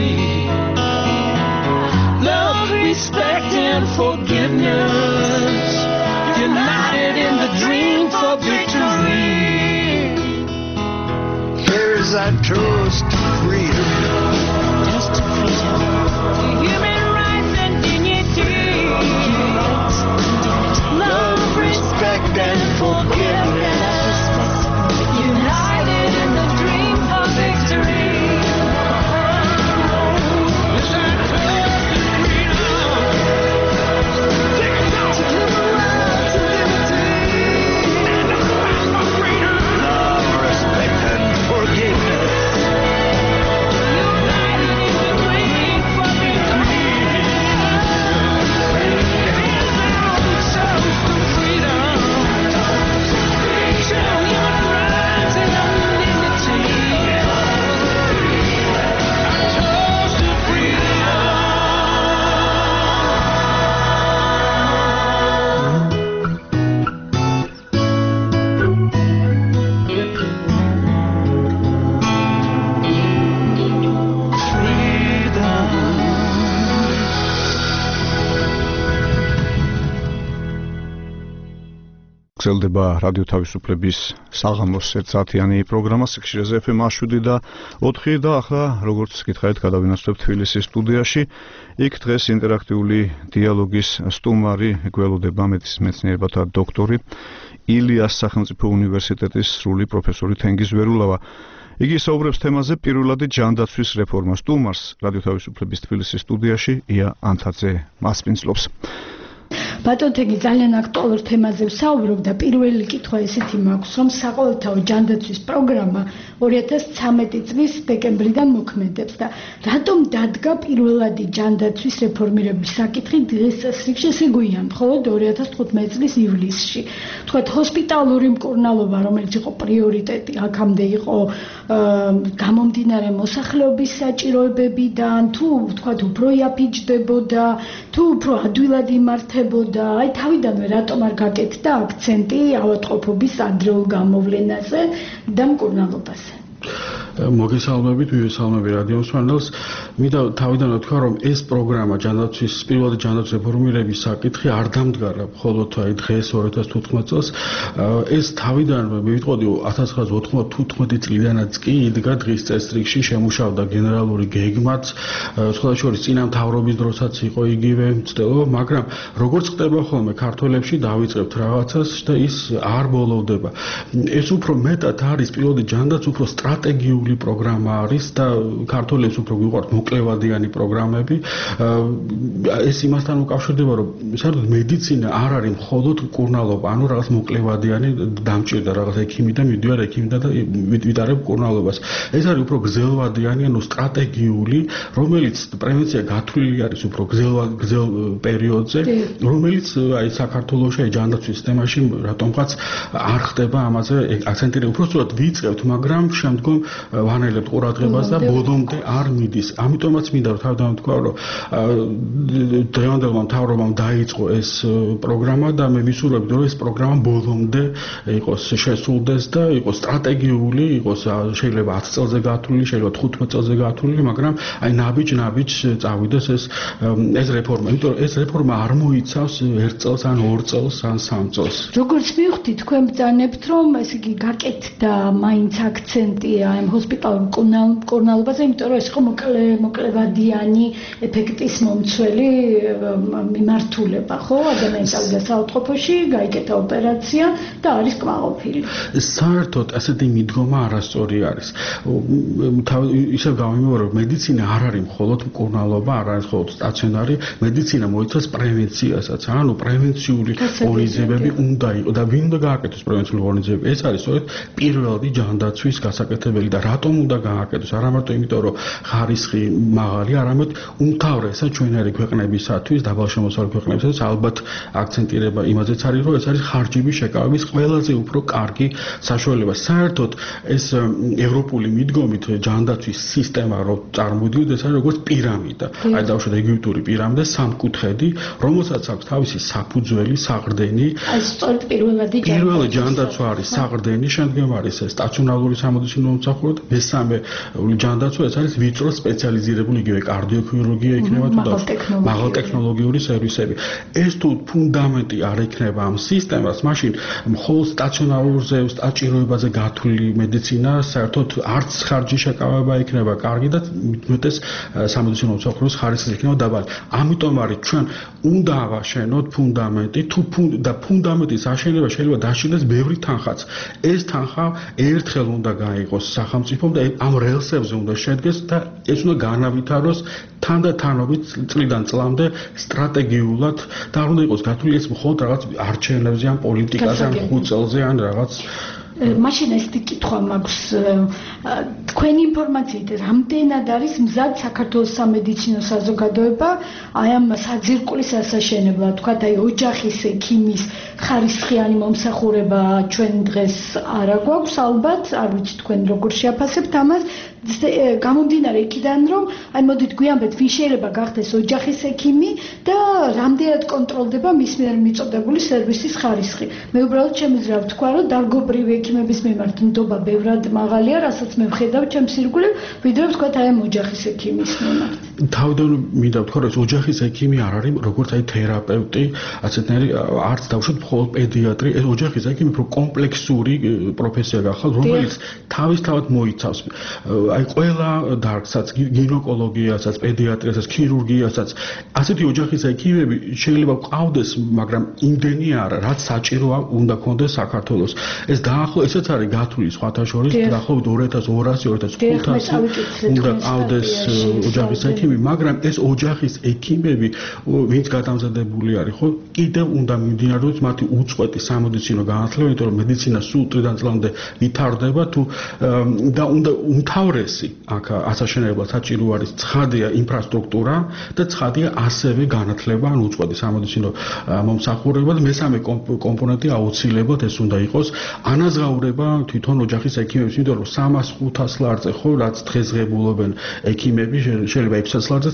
love, respect and forgiveness, united in the dream for victory. Here's our toast to freedom, toast to freedom, to human rights and dignity, love, respect and forgiveness, united in the dream for victory. Here's our toast to freedom. გრძელდება რადიო თავისუფლების საღამოს 1 საათიანი პროგრამა სიხშირეზე FM 7 და 4 და ახლა როგორც გითხარით გადავინაცვლებთ თბილისის სტუდიაში. იქ დღეს ინტერაქტიული დიალოგის სტუმარი გველოდება მეცნიერებათა დოქტორი ილიას სახელმწიფო უნივერსიტეტის სრული პროფესორი თენგიზ ვერულავა. იგი საუბრებს თემაზე პირველადი ჯანდაცვის რეფორმა. სტუმარს რადიო თავისუფლების თბილისის სტუდიაში ია ანთაძე მასპინძლობს. ბატონ თენგი ძალიან აქტუალურ თემაზე ვსაუბრობ და პირველი კითხვა ესეთი მაქვს, რომ საყოველთაო ჯანდაცვის პროგრამა 2013 წლის დეკემბრიდან მოქმედებს და რატომ დადგა პირველადი ჯანდაცვის რეფორმირების საკითხი დღეს წესრიგში გვიან, მხოლოდ 2015 წლის ივლისში. თქვათ ჰოსპიტალური მკურნალობა, რომელიც იყო პრიორიტეტი, აქამდე იყო გამომდინარე მოსახლეობის საჭიროებებიდან, თუ თქვათ უფრო იაფიჯდებოდა, თუ უფრო ადვილად იმართებოდა. აი თავიდანვე რატომ არ გაკეთდა აქცენტი ავადმყოფობის ადრეულ გამოვლენაზე და მკურნალობაზე? მოგესალმებით, მივესალმები რადიო მსმენელს. მინდა თავიდან ვთქვა, რომ ეს პროგრამა ჯანდაცვის პირველადი ჯანდაცვის რეფორმირების საკითხი არ დამდგარა მხოლოდ აი დღეს 2015 წელს. ეს თავიდანვე მივიტყოდი 1995 წლიდანაც კი იდგა დღის წესრიგში, შემუშავდა გენერალური გეგმაც, სხვადასხვა წინა მთავრობის დროსაც იყო იგივე მცდელობა, მაგრამ როგორც ხდება ხოლმე ქართველებში დავიწყებთ რაღაცას და ის არ ბოლოვდება. ეს უფრო მეტად არის პირველადი ჯანდაცვის უფრო სტრატეგიული პროგრამა არის და ქართველებს უფრო გვიყვართ მოკლევადიანი პროგრამები. ეს იმასთან უკავშირდება, რომ საერთოდ მედიცინა არ არის მხოლოდ მკურნალობა, ანუ რაღაც მოკლევადიანი დამჭირდა რაღაც ექიმი და მიდივარ ექიმიდან და ვიტარებ მკურნალობას. ეს არის უფრო გრძელვადიანი, ანუ სტრატეგიული, რომელიც პრევენცია გათვლილი არის უფრო გრძელ პერიოდზე, რომელიც აი საქართველოში აი ჯანდაცვის სისტემაში რატომღაც არ ხდება ამაზე აქცენტი. უბრალოდ ვიწყებთ, მაგრამ შემდგომ ვანაილებთ ყურადღებას და ბოლომდე არ მიდის. ამიტომაც მინდა თავიდან ვთქვა, რომ დღევანდელმა მთავრობამ დაიწყო ეს პროგრამა და მე ვისურვებდი, რომ ეს პროგრამა ბოლომდე იყოს შესრულდეს და იყოს სტრატეგიული, იყოს შეიძლება 10 წელზე გათვლილი, შეიძლება 15 წელზე გათვლილი, მაგრამ აი ნაბიჯ წავიდეს ეს რეფორმა. იმიტომ რომ ეს რეფორმა არ მოიცავს 1 წელს ან 2 წელს ან 3 წელს. როგორც მივხვდი, თქვენ ბრძანებთ, რომ ეს იგი გაკეთდა მაინც აქცენტი აი ჰოსპიტალურ მკურნალობაზე, იმიტომ რომ ეს იყო მოკლევადიანი ეფექტის მომცველი მიმართულება, ხო? ადამიანს წავიდა საავადმყოფოში, გაიკეთა ოპერაცია და არის კმაყოფილი. საერთოდ ასეთი მიდგომა არასწორი არის. ისევ გამიმეორე, რომ მედიცინა არ არის მხოლოდ მკურნალობა, არ არის მხოლოდ სტაციონარი, მედიცინა მოიცავს პრევენციასაც, ანუ პრევენციული ორგანიზებები უნდა იყოს და ვინ უნდა გააკეთოს პრევენციული ორგანიზებები? ეს არის სწორედ პირველადი ჯანდაცვის გასაკეთებელი და რატომ უნდა გააკეთოს? არა მარტო იმიტომ, რომ ხარისხი მაღალი, არამედ უმთავრესად ჩვენერი ქვეყნებისათვის, დაბალშემოსავლე ქვეყნებისათვის ალბათ აქცენტირება იმაზეც არის, რომ ეს არის ხარჯების შეკავების ყველაზე უფრო კარგი საშუალება. საერთოდ ეს ევროპული მიდგომით ჯანდაცვის სისტემა რო წარმოიდგინოთ, ეს არის როგორც პირამიდა. აი დავუშვათ ეგვიპტური პირამიდა, სამკუთხედი, რომელსაც აქვს თავისი საფუძველი, საყრდენი. აი სწორედ პირველადი ჯანდაცვა არის საყრდენი, შემდგომ არის სტაციონარული სამედიცინო მომსახურება, მესამე ჯანდაცვა ეს არის ვიწრო სპეციალიზირებული იგივე კარდიოქირურგია იქნება თუ მაღალტექნოლოგიური სერვისები. ეს თუ ფუნდამენტი არ იქნება ამ სისტემას, მაშინ მხოლოდ სტაციონარულზე საჭიროებაზე გათვლილი მედიცინა საერთოდ არც ხარჯი შეკავება იქნება კარგი და მეტეს სამედიცინო მომსახურების ხარისხი იქნება დაბალი. ამიტომ არის ჩვენ უნდა ავაშენოთ ფუნდამენტი, თუ ფუნდამენტის აშენება შეიძლება დაშინდეს ბევრი თანხაც. ეს თანხა ერთხელ უნდა გაიყოს სახელმწიფომ და ამ რელსებზე უნდა შედგეს და ეს უნდა განავითაროს თანდათანობით წლიდან წლამდე სტრატეგიულად და არ უნდა იყოს გათვლილი ეს მხოლოდ რაღაც არჩევნებზე ან პოლიტიკაზე ან 5 წელზე ან რაღაც მაშინ ეს კითხვა მაქვს თქვენი ინფორმაციით რამდენად არის მზად საქართველოს სამედიცინო საზოგადოება აი ამ საძირკვლის ასაშენებლად თქვათ აი ოჯახის ექიმის ხარისხიანი მომსახურება ჩვენ დღეს არ აგვაქვს ალბათ არ ვიცი თქვენ როგორ შეაფასებთ ამას გამომდინარე იქიდან რომ აი მოდით გვიანბეთ ვინ შეიძლება გახდეს ოჯახის ექიმი და რამდენად კონტროლდება მის მიერ მიწოდებული სერვისის ხარისხი მე უბრალოდ შემიძლია ვთქვა რომ დარგობრივი ექიმების მიმართ ნდობა ბევრად მაღალია რასაც მე ვხედავ ჩემს ირგვლივ ვიდრე ვთქვათ აი ამ ოჯახის ექიმის მიმართ თავიდან მინდა ვთქვა, რომ ოჯახის ექიმი არ არის როგორც აი თერაპევტი, ასეთნაირი არც დავუშვათ მხოლოდ პედიატრი, ეს ოჯახის ექიმი უფრო კომპლექსური პროფესია გახალ, რომელიც თავისთავად მოიცავს აი ყველა დარგსაც, გინეკოლოგიასაც, პედიატრიასაც, ქირურგიასაც. ასეთი ოჯახის ექიმები შეიძლება ყავდეს, მაგრამ იმდენი არა, რაც საჭიროა უნდა ქონდეს საქართველოს. ეს ესეც არის გათვლილი სხვათა შორის, დაახლოებით 2200-2500 უნდა ყავდეს ოჯახის ექიმი, მაგრამ ეს ოჯახის ექიმები, ვინც გადამზადებული არის, ხო, კიდევ უნდა მიმდინარეობს მათი უწყვეტი სამედიცინო განათლება, იმიტომ რომ მედიცინა სულ წლიდან წლამდე ვითარდება თუ და უნდა უმთავრესი აქ ასაშენებლად საჭირო არის ცხადია ინფრასტრუქტურა და ცხადია ასევე განათლება, ან უწყვეტი სამედიცინო მომსახურება და მესამე კომპონენტი აუცილებლად ეს უნდა იყოს ანაზღაურება თვითონ ოჯახის ექიმებს, იმიტომ რომ 300-500 ლარზე ხო, რაც დღესდღეობენ ექიმები, შეიძლება 600 ლარზეც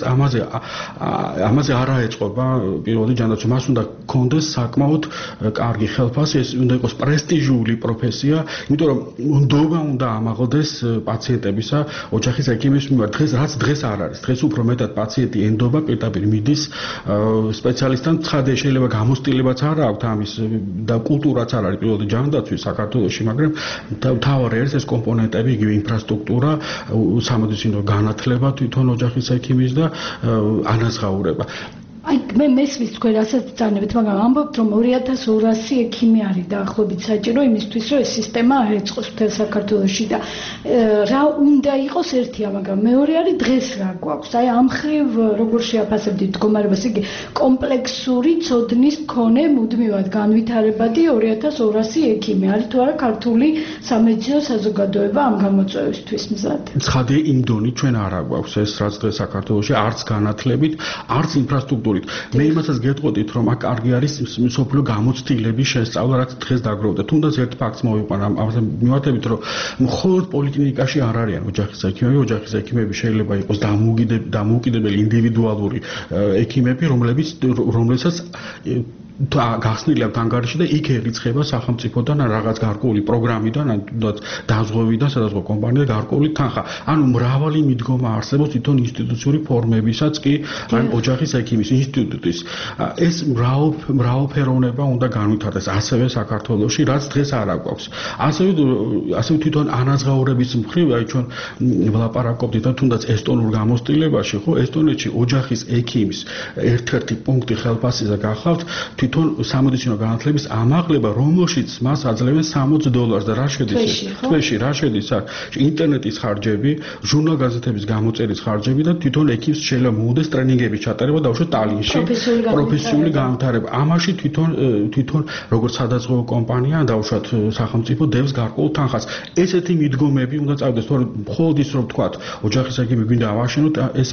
ამაზე არ აეწყობა პირველი ჯანდაცვა, მას უნდა ქონდეს საკმაოდ კარგი ხელფასი, ეს უნდა იყოს პრესტიჟული პროფესია, იმიტომ რომ ნდობა უნდა ამაღლდეს პაციენტებისა ოჯახის ექიმის მიმართ. რაც დღეს არ არის. დღეს უფრო მეტად პაციენტი ენდობა პირდაპირ მიდის სპეციალისტთან, ცხადია შეიძლება გამოცდილებაც არ აქვს ამის და კულტურაც არ არის პირველი ჯანდაცვის საქართველოში, მაგრამ მთავარი არის ეს კომპონენტები, იგივე ინფრასტრუქტურა, სამედიცინო განათლება თვითონ ოჯახის ექიმის და ანაზღაურება. აი მე მესმის თქვენ რასაც ბრძანებით, მაგრამ ამბობთ რომ 2200 ექიმი არის დაახლოებით საჭირო იმისთვის, რომ ეს სისტემა აეწყოს მთელ საქართველოში და რა უნდა იყოს ერთია, მაგრამ მეორე არის დღეს რა გვაქვს. აი ამ ხრივ როგორ შეაფასებდით მდგომარებას, იგი კომპლექსური ცოდნის მქონე მუდმივად განვითარებადი 2200 ექიმი არის თუ არა ქართული სამედიცინო საზოგადოება ამ გამოწვევისთვის მზად? ცხადია იმ დონით ჩვენ არ აგვაქვს ეს რაც დღეს საქართველოში არც განათლებით, არც ინფრასტრუქტურით. მე იმასაც გეტყოდით, რომ აქ კარგი არის მსოფლიო გამოცდილების შესწავლა, რაც დღეს დაგროვდა. თუნდაც ერთ ფაქტს მოვიყვან ამაზე მიმართებით, რომ მხოლოდ პოლიკლინიკაში არ არიან ოჯახის ექიმები, ოჯახის ექიმები შეიძლება იყოს დამოუკიდებელი ინდივიდუალური ექიმები, რომლებსაც გახსნილი აქვს ანგარიში და იქ ერიცხება სახელმწიფოდან რაღაც გარკვეული პროგრამიდან, ან თუნდაც დაზღვევიდან, სადაზღვო კომპანიიდან გარკვეული თანხა. ანუ მრავალი მიდგომა არსებობს თვითონ ინსტიტუციური ფორმებისაც კი, ან ოჯახის ექიმის ინსტიტუტის. ეს მრავალფეროვნება უნდა განვითარდეს ასევე საქართველოში, რაც დღეს არ აქვს. ასევე თვითონ ანაზღაურების მხრივ, აი ჩვენ ვლაპარაკობდით თუნდაც ესტონურ გამოცდილებაში, ხო, ესტონეთში ოჯახის ექიმის ერთ-ერთი პუნქტი ხელფასზე გახავთ თვითონ სამედიცინო განათლების ამაღლება, რომელშიც მას აძლევენ $60 და რა შედის თვეში, რა შედის აქ? ინტერნეტის ხარჯები, ჟურნალ-გაზეთების გამოწერის ხარჯები და თვითონ ექიმს შეიძლება მოუდეს ტრენინგების ჩატარება დაუშვათ ტალინში, პროფესიული განვითარება. ამაში თვითონ როგორც სადაზღვევო კომპანია, დაუშვათ სახელმწიფო დევს გარკვეულ თანხას. ესეთი მიდგომები უნდა წავიდეს, თორემ მხოლოდ ის რომ ვთქვათ, ოჯახის ექიმი გვინდა ავაშენოთ, ეს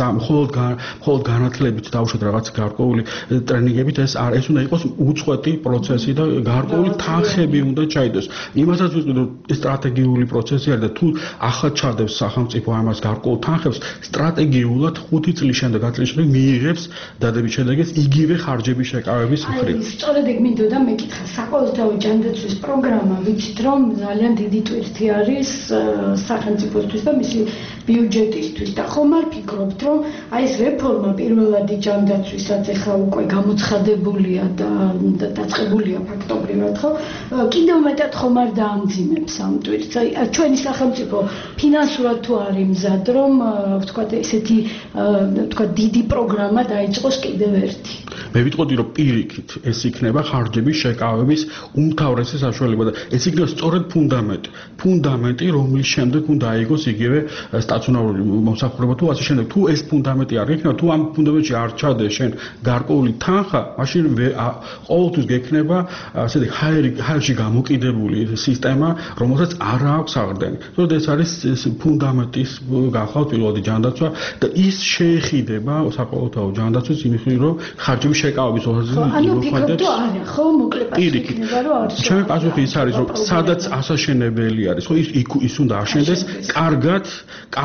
მხოლოდ განათლებით დაუშვათ რაღაც გარკვეული ტრენინგებით ეს უნდა იყოს უწყვეტი პროცესი და გარკვეული თანხები უნდა ჩაიდოს. იმასაც ვიტყვი, რომ ეს სტრატეგიული პროცესი არის და თუ ახლა ჩადებს სახელმწიფო ამას გარკვეულ თანხებს, სტრატეგიულად 5 წლის შემდეგ, 10 წლის შემდეგ მიიღებს დადების შედეგს იგივე ხარჯების შეკავების მხრივ. სწორედ ეგ მინდოდა მეკითხა, საყოველთაო ჯანდაცვის პროგრამა, ვიცით რომ ძალიან დიდი ტვირთი არის სახელმწიფოსთვის და მისი ბიუჯეტისთვის და ხომ არ ფიქრობთ, რომ აი ეს რეფორმა პირველადი ჯანდაცვისაც ახლა უკვე გამოცხადებულია და დაწყებულია ფაქტობრივად, ხო? კიდევ მეტად ხომ არ დაამძიმებს ამ ტვირთს. აი ჩვენი სახელმწიფო ფინანსურად თუ არის მზად, რომ ვთქვათ ესეთი ვთქვათ დიდი პროგრამა დაიწყოს კიდევ ერთი. მე ვიტყოდი, რომ პირიქით ეს იქნება ხარჯების შეკავების უმთავრესი საშუალება და ეს იქნება სწორედ ფუნდამენტი, რომლის შემდეგ უნდა აიგოს იგივე სტაციონარული მომსახურება თუ ასე შემდეგ. თუ ეს ფუნდამენტი არ იქნება, თუ ამ ფუნდამენტში არ ჩადეს შენ გარკვეული თანხა, მაშინ ყოველთვის გექნება ასეთი ჰაერში გამოკიდებული სისტემა, რომელსაც არ აქვს აღრდენი. თორემ ეს არის ფუნდამენტის გახავთ პირველადი ჯანდაცვა და ის შეეხიდება საყოველთაო ჯანდაცვის იმ ხრივ, რომ ხარჯების შეკავების ორგანიზმი მოხდებს. არა, ხო, მოკლედ იქნება, რომ არის. ჩემი პასუხი ის არის, რომ სადაც ასაშენებელი არის, ხო, ის უნდა აშენდეს კარგად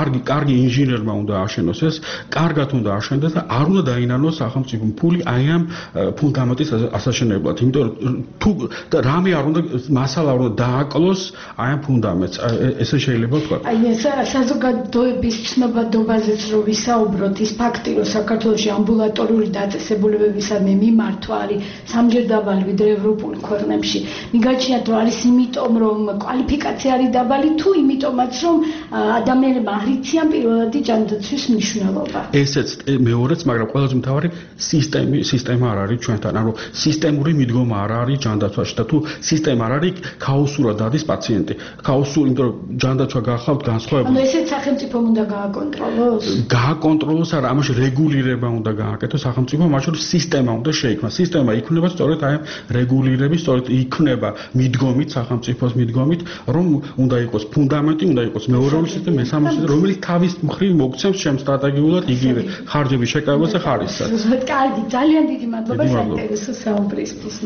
კარგი ინჟინერმა უნდა აშენოს ეს, კარგად უნდა აშენდეს და არ უნდა დაინანოს სახელმწიფო ფული აი ამ ფუნდამენტის ასაშენებლად. იმიტომ რომ თუ რამე არ უნდა მასალა არ უნდა დააკლოს აი ამ ფუნდამენტს. ესე შეიძლება ვთქვა. აი ეს საზოგადოების ცნობადობაზეც რო ვისაუბროთ, ის ფაქტი რომ საქართველოში ამბულატორიული დაწესებულებებისადმი მიმართვა არის სამჯერ დაბალი ვიდრე ევროპულ ქვეყნებში. მიგაჩნიათ რომ არის იმიტომ რომ კვალიფიკაცია არის დაბალი თუ იმიტომაც რომ ადამიანებმა არ იციან პირველადი ჯანდაცვის მნიშვნელობა. ესეც მეორეც, მაგრამ ყველაზე მთავარი სისტემა არ არის ჩვენთან. ანუ სისტემური მიდგომა არ არის ჯანდაცვაში და თუ სისტემა არ არის, ქაოსურად დადის პაციენტი. ქაოსური, იმიტომ რომ ჯანდაცვა გახავთ განსხვავებული. ანუ ესეც სახელმწიფომ უნდა გააკონტროლოს? გააკონტროლოს არა, ამაში რეგულირება უნდა გააკეთოს სახელმწიფომ, მაშინ სისტემა უნდა შეიქმნას. სისტემა იქნება სწორედ აი ამ რეგულირების, სწორედ იქნება მიდგომით, სახელმწიფოს მიდგომით, რომ უნდა იყოს ფუნდამენტი, უნდა იყოს მეორეული სისტემა, მესამე სისტემა, რომელიც თავის მხრივ მოგცემს ჩემ სტრატეგიულად იგივე ხარჯების შეკავებას და ხარისსაც. კარგი, ძალიან დიდი მადლობა საინტერესო საუბრისთვის.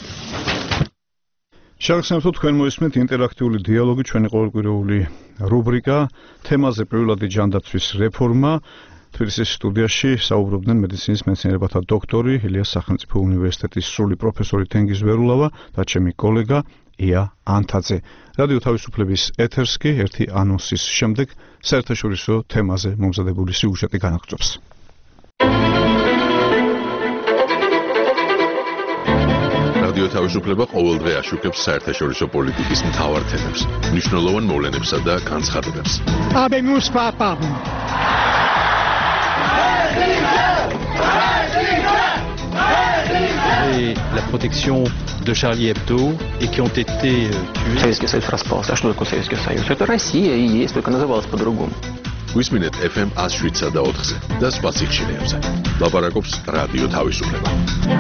შეგახსენებთ თქვენ მოისმენთ ინტერაქტიული დიალოგი, ჩვენი ყოველკვირეული რუბრიკა თემაზე პირველადი ჯანდაცვის რეფორმა. თბილისის სტუდიაში საუბრობდნენ მედიცინის მეცნიერებათა დოქტორი, ილიას სახელმწიფო უნივერსიტეტის სრული პროფესორი თენგიზ ვერულავა და ჩემი კოლეგა ია ანთაძე. რადიო თავისუფლების ეთერს კი ერთი ანონსის შემდეგ საერთაშორისო თემაზე მომზადებული სიუჟეტი განაგრძობს. რადიო თავისუფლება ყოველდღე აშუქებს საერთაშორისო პოლიტიკის მთავარ თემებს, მნიშვნელოვან მოვლენებსა და განცხადებებს. La protection de Charlie Hebdo et qui ont été tués. Советский Союз распался. А что такое Советский Союз? Это Россия и есть, только называлась по-другому. Висминет FM 107.4-ზე და სხვა სიხშირეებზე. ლაპარაკობს რადიო თავისუფლება.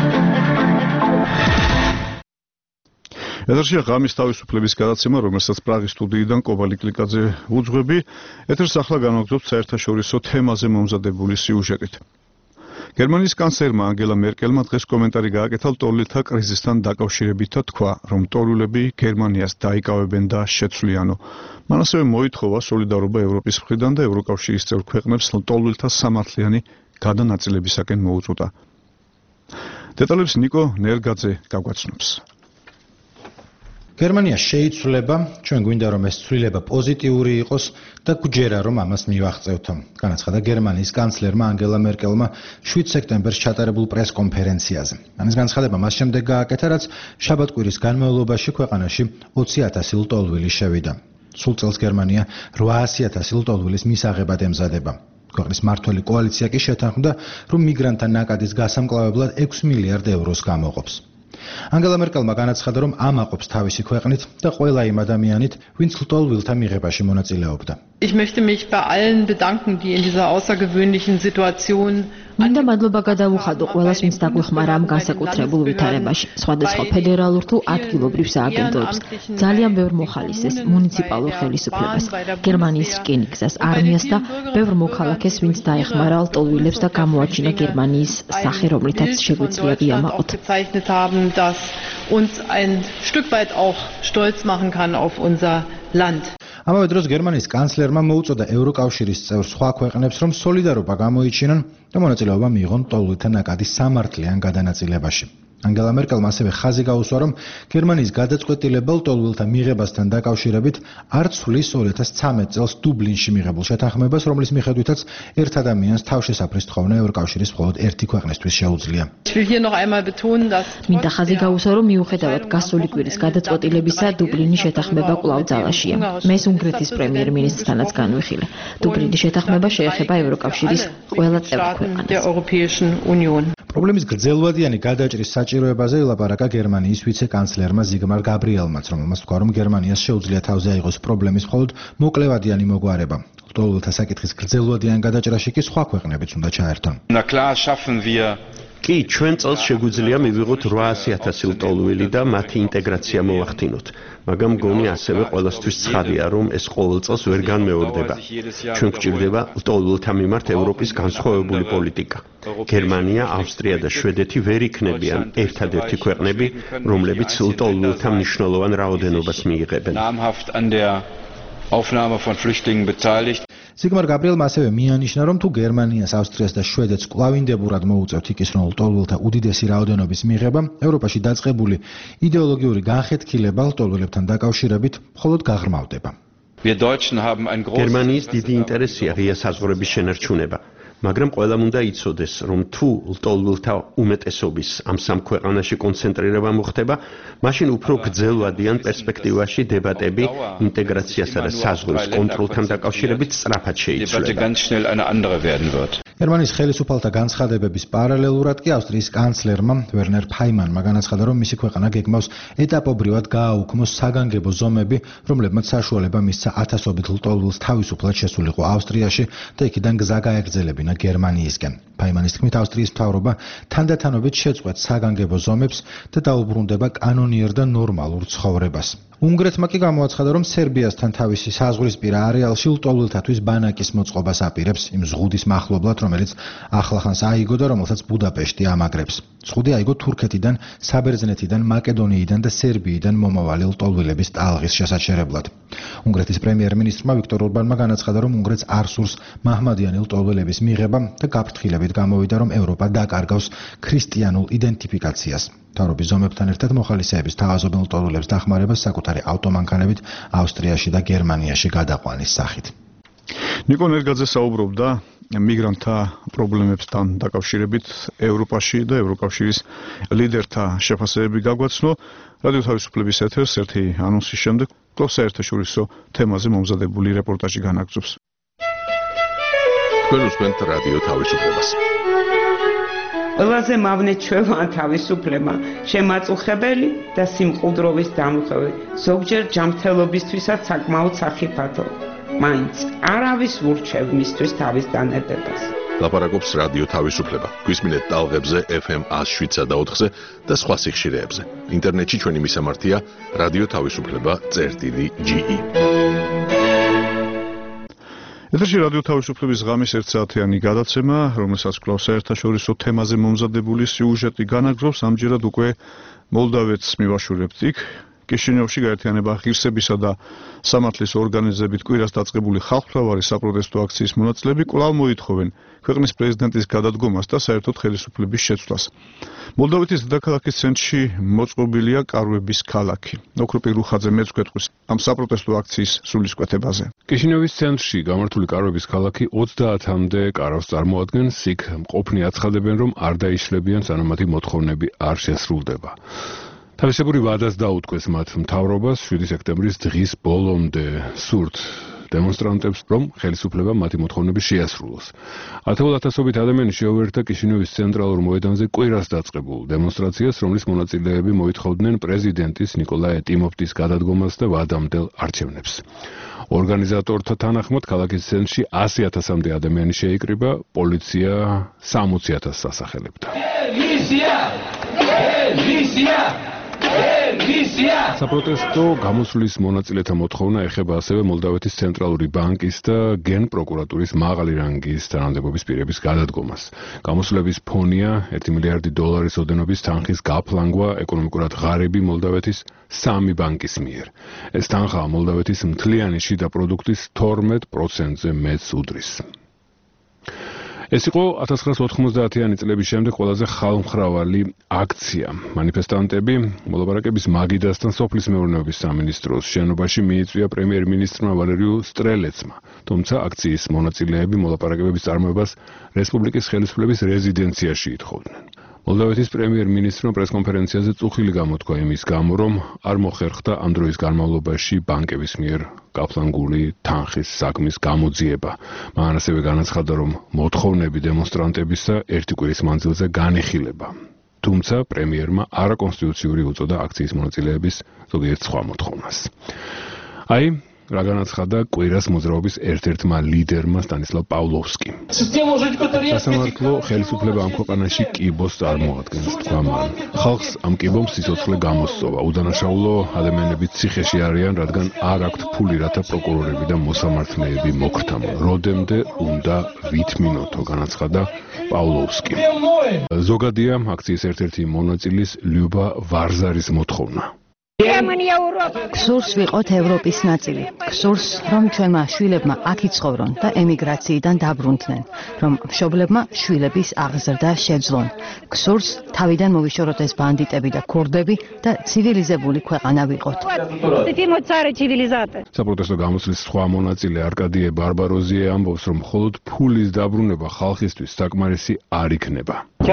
ეთერშია ღამის თავისუფლების გადაცემა, რომელსაც პრაღის სტუდიიდან კობალი კლიკაძე უძღვები. ეთერს ახლა განვაგრძობთ საერთაშორისო თემაზე მომზადებული სიუჟეტით. გერმანიის კანცლერმა ანგელა მერკელმა დღეს კომენტარი გააკეთა ლტოლვილთა კრიზისთან დაკავშირებით და თქვა, რომ ლტოლვილები გერმანიას დაიკავებენ და შეცვლიანო. მან ასევე მოითხოვა სოლიდარობა ევროპის მხრიდან და ევროკავშირის წევრ ქვეყნებს ლტოლვილთა სამართლიანი გადანაწილებისაკენ მოუწოდა. დეტალებს ნიკო ნერგაძე გაგვაცნობს. გერმანია შეიცვლება, ჩვენ გვინდა რომ ეს ცვლილება პოზიტიური იყოს და გვჯერა რომ ამას მივაღწევთო. განაცხადა გერმანიის კანცლერმა ანგელა მერკელმა 7 სექტემბერს ჩატარებულ პრეს-კონფერენციაზე. ამის განცხადება მას შემდეგ გააკეთა, რაც შაბათ-კვირის განმავლობაში ქვეყანაში 20,000 ლტოლვილი შევიდა. სულ წელს გერმანია 800,000 ლტოლვილის მისაღებად ემზადება. ქვეყნის მმართველი კოალიცია კი შეთანხმდა, რომ მიგრანტთა ნაკადის გასამკლავებლად 6 მილიარდ ევროს გამოყოფს. ანგელა მერკელმა განაცხადა, რომ ამაყობს თავისი ქვეყნით და ყველა იმ ადამიანით, ვინც ლტოლვილთა მიღებაში მონაწილეობდა. Ich möchte mich bei allen bedanken, die in dieser außergewöhnlichen Situation მინდა მადლობა გადავუხადო ყველას, ვინც დაგვეხმარა ამ განსაკუთრებულ ვითარებაში, სხვადასხვა ფედერალურ თუ ადგილობრივ სააგენტოებს, ძალიან ბევრ მოხალისეს, მუნიციპალურ ხელისუფლებას, გერმანიის რკინიგზას, არმიას და ბევრ მოქალაქეს, ვინც დაეხმარა ლტოლვილებს და გამოაჩინა გერმანიის სახე, რომლითაც შეგვიძლია ვიამაყოთ. das uns ein Stück weit auch stolz machen kann auf unser Land. ამავე დროს გერმანიის კანცლერმა მოუწოდა ევროკავშირის წევრ სხვა ქვეყნებს, რომ სოლიდარობა გამოიჩინონ და მონაწილეობა მიიღონ ლტოლვილთა ნაკადის სამართლიან გადანაწილებაში. ანგელა მერკელმა ასევე ხაზი გაუსვა, რომ გერმანიის გადაწყვეტილება ლტოლვილთა მიღებასთან დაკავშირებით არ ცვლის 2013 წელს დუბლინში მიღებულ შეთანხმებას, რომლის მიხედვითაც ერთ ადამიანს თავშესაფრის თხოვნა ევროკავშირის მხოლოდ ერთი ქვეყნისთვის შეუძლია. მინდა ხაზი გაუსვა, რომ მიუხედავად გასული კვირის გადაწყვეტილებისა, დუბლინის შეთანხმება კვლავ ძალაშია. მეს უნგრეთის პრემიერ-მინისტრთანაც განვიხილე. დუბლინის შეთანხმება შეეხება ევროკავშირის ყველა წევრ ქვეყანას. პრობლემის გრძელვადიანი გადაჭრის საჭიროებაზე ელაპარაკა გერმანიის ვიცე-კანცლერმა ზიგმარ გაბრიელმაც, რომელმაც თქვა, რომ გერმანიას შეუძლია თავზე აიღოს პრობლემის მხოლოდ მოკლევადიანი მოგვარება. ლტოლვილთა საკითხის გრძელვადიან გადაჭრაში კი სხვა ქვეყნებიც უნდა ჩაერთონ. კი, ჩვენ წელს შეგვიძლია მივიღოთ 800,000 ლტოლვილი და მათი ინტეგრაცია მოვახდინოთ. მაგრამ მგონი ასევე ყველასთვის ცხადია, რომ ეს ყოველ წელს ვერ განმეორდება. ჩვენ გვჭირდება ლტოლვილთა მიმართ ევროპის განსხვავებული პოლიტიკა. გერმანია, ავსტრია და შვედეთი ვერ იქნებიან ერთადერთი ქვეყნები, რომლებიც ლტოლვილთა მნიშვნელოვან რაოდენობას მიიღებენ. სიგმარ გაბრიელმა ასევე მიანიშნა, რომ თუ გერმანიას, ავსტრიას და შვედეთს კვლავინდებურად მოუწევთ იქისრონულ ლტოლვილთა უდიდესი რაოდენობის მიღება, ევროპაში დაწყებული იდეოლოგიური განხეთქილება ლტოლვილებთან დაკავშირებით მხოლოდ გაღრმავდება. გერმანიის დიდი ინტერესია ღია საზღვრების შენარჩუნება. მაგრამ ყველამ უნდა იცოდეს, რომ თუ ლტოლვილთა უმეტესობის ამ სამ ქვეყანაში კონცენტრირება მოხდება, მაშინ უფრო გრძელვადიან პერსპექტივაში დებატები ინტეგრაციასა და საზღვრის კონტროლთან დაკავშირებით სწრაფად შეიცვლება. გერმანიის ხელისუფალთა განცხადებების პარალელურად კი ავსტრიის კანცლერმა ვერნერ ფაიმანმა განაცხადა, რომ მისი ქვეყანა გეგმავს ეტაპობრივად გააუქმოს საგანგებო ზომები, რომლებმაც საშუალება მისცა ათასობით ლტოლვილს თავისუფლად შესულიყო ავსტრიაში და იქიდან გზა გაეგრძელებინა გერმანიისკენ. ფაიმანის თქმით, ავსტრიის მთავრობა თანდათანობით შეწყვეტს საგანგებო ზომებს და დაუბრუნდება კანონიერ და ნორმალურ ცხოვრებას. უნგრეთმა კი გამოაცხადა, რომ სერბიასთან თავისი საზღვრისპირა არეალში ლტოლვილთათვის ბანაკის მოწყობას აპირებს იმ ზღუდის მახლობლად, რომელიც ახლახანს აიგო და რომელსაც ბუდაპეშტი ამაგრებს. ზღუდი აიგო თურქეთიდან, საბერძნეთიდან, მაკედონიიდან და სერბიიდან მომავალი ლტოლვილების ტალღის შესაჩერებლად. უნგრეთის პრემიერ-მინისტრმა ვიქტორ ორბანმა განაცხადა, რომ უნგრეთს არ სურს მაჰმადიანი ლტოლვილების მიღება და გაფრთხილებით გამოვიდა, რომ ევროპა დაკარგავს ქრისტიანულ იდენტიფიკაციას. მთავრობის ზომებთან ერთად მოხალისეების თავაზობენ ლტოლვილებს დახმარებას საკუთარი ავტომანქანებით ავსტრიაში და გერმანიაში გადაყვანის სახით. ნიკო ნერგაძე საუბრობდა მიგრანტთა პრობლემებთან დაკავშირებით ევროპაში და ევროკავშირის ლიდერთა შეფასებები გაგვაცნო. რადიო თავისუფლების ეთერს ერთი ანონსის შემდეგ კვლავ საერთაშორისო თემაზე მომზადებული რეპორტაჟი განაგრძობს. თქვენ უსმენთ რადიო თავისუფლებას. ყველაზე მავნე ჩვევა თავისუფლება, შემაწუხებელი და სიმყუდროვის დამღები, ზოგჯერ ჯანმრთელობისთვისაც საკმაოდ სახიფათო. მაინც არავის ურჩევ მისთვის თავის დანებებას. ლაპარაკობს რადიო თავისუფლება. გვისმინეთ ტალღებზე FM 107.4-ზე და სხვა სიხშირეებზე. ინტერნეტში ჩვენი მისამართია რადიო თავისუფლება.ge. ეთერში რადიო თავისუფლების ღამის 1 საათიანი გადაცემა, რომელსაც კვლავ საერთაშორისო თემაზე მომზადებული სიუჟეტი განაგრძობს. ამჯერად უკვე მოლდავეთს მივაშურებთ იქ. კიშინიოვში გაერთიანება ღირსებისა და სამართლის ორგანიზებით კვირას დაწყებული ხალხმრავალი საპროტესტო აქციის მონაწილეები კვლავ მოითხოვენ ქვეყნის პრეზიდენტის გადადგომას და საერთოდ ხელისუფლების შეცვლას. მოლდავეთის დედაქალაქის ცენტრში მოწყობილია კარვების ქალაქი. ოქროპი რუხაძე მეც გვეტყვის ამ საპროტესტო აქციის სულისკვეთებაზე. კიშინიოვის ცენტრში გამართული კარვების ქალაქი 30-მდე კარავს წარმოადგენს. იქ მყოფნი აცხადებენ, რომ არ დაიშლებიან, სანამ მათი მოთხოვნები არ შესრულდება. თავისებური ვადას დაუთქვეს მათ მთავრობას 7 სექტემბრის დღის ბოლომდე სურთ დემონსტრანტებს, რომ ხელისუფლება მათი მოთხოვნები შეასრულოს. 10,000-ობით ადამიანი შეუერთდა კიშინიოვის ცენტრალურ მოედანზე კვირას დაწყებულ დემონსტრაციას, რომლის მონაწილეები მოითხოვდნენ პრეზიდენტის ნიკოლაე ტიმოფტის გადადგომას და ვადამდელ არჩევნებს. ორგანიზატორთა თანახმად ქალაქის ცენტრში 100,000-მდე ადამიანი შეიკრიბა, პოლიცია 60,000-ს ასახელებდა. საპროტესტო გამოსვლის მონაწილეთა მოთხოვნა ეხება ასევე მოლდავეთის ცენტრალური ბანკის და გენპროკურატურის მაღალი რანგის თანამდებობის პირების გადადგომას. გამოსვლების ფონია 1 მილიარდი დოლარის ოდენობის თანხის გაფლანგვა ეკონომიკურად ღარიბი მოლდავეთის 3 ბანკის მიერ. ეს თანხა მოლდავეთის მთლიანი შიდა პროდუქტის 12%-ზე მეტს უდრის. ეს იყო 1990-იანი წლების შემდეგ ყველაზე ხალხმრავალი აქცია. მანიფესტანტები მოლაპარაკების მაგიდასთან სოფლის მეურნეობის სამინისტროს შენობაში მიიწვია პრემიერ-მინისტრმა ვალერიუ სტრელეცმა, თუმცა აქციის მონაწილეები მოლაპარაკებების წარმოებას რესპუბლიკის ხელისუფლების რეზიდენციაში ითხოვდნენ. მოლდავეთის პრემიერ-მინისტრმა პრესკონფერენციაზე წუხილი გამოთქვა იმის გამო, რომ არ მოხერხდა ამ დროის განმავლობაში ბანკების მიერ გაფლანგული თანხის საქმის გამოძიება. მან ასევე განაცხადა, რომ მოთხოვნები დემონსტრანტებისა ერთი კვირის მანძილზე განიხილება. თუმცა პრემიერმა არაკონსტიტუციური უწოდა აქციის მონაწილეების ზოგიერთ სხვა მოთხოვნას. აი რა განაცხადა კვირას მოძრაობის ერთ-ერთმა ლიდერმა სტანისლავ პავლოვსკიმ. სასამართლო ხელისუფლება ამ ქვეყანაში კიბოს წარმოადგენს, თქვა მან. ხალხს ამ კიბომ სიცოცხლე გამოსწოვა. უდანაშაულო ადამიანები ციხეში არიან, რადგან არ აქვთ ფული, რათა პროკურორები და მოსამართლეები მოქრთამონ. როდემდე უნდა ვითმინოთო, განაცხადა პავლოვსკიმ. ზოგადია აქციის ერთ-ერთი მონაწილის ლიუბა ვარზარის მოთხოვნა. გსურს ვიყოთ ევროპის ნაწილი. გსურს, რომ ჩვენმა შვილებმა აქ იცხოვრონ და ემიგრაციიდან დაბრუნდნენ, რომ მშობლებმა შვილების აღზრდა შეძლონ. გსურს, თავიდან მოვიშოროთ ეს ბანდიტები და ქურდები და ცივილიზებული ქვეყანა ვიყოთ. საპროტესტო გამოსვლის სხვა მონაწილე არკადიე ბარბაროზიე ამბობს, რომ მხოლოდ ფულის დაბრუნება ხალხისთვის საკმარისი არ იქნება.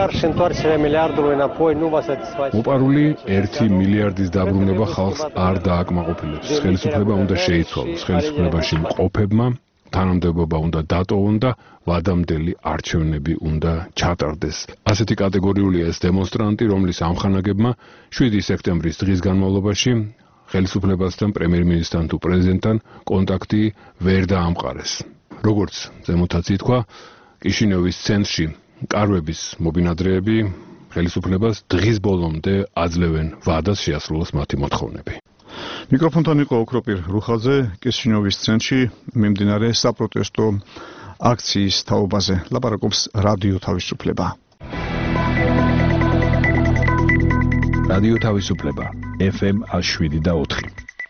მოპარული 1 მილიარდის დაბრუნება ხალხს არ დააკმაყოფილებს. ხელისუფლება უნდა შეიცვალოს, ხელისუფლებაში მყოფებმა თანამდებობა უნდა დატოვონ და ვადამდელი არჩევნები უნდა ჩატარდეს. ასეთი კატეგორიულია ეს დემონსტრანტი, რომლის ამხანაგებმა 7 სექტემბრის დღის განმავლობაში ხელისუფლებასთან, პრემიერ-მინისტრთან თუ პრეზიდენტთან კონტაქტი ვერ დაამყარეს. როგორც ზემოთაც ითქვა, კიშინიოვის ცენტრში კარვების მობინადრეები ხელისუფლებას დღის ბოლომდე აძლევენ ვადას შეასრულოს მათი მოთხოვნები. მიკროფონთან იყო ოქროპირ რუხაძე, კიშინიოვის ცენტრში მიმდინარე საპროტესტო აქციის თაობაზე ლაპარაკობს რადიო თავისუფლება. რადიო თავისუფლება FM 107.4.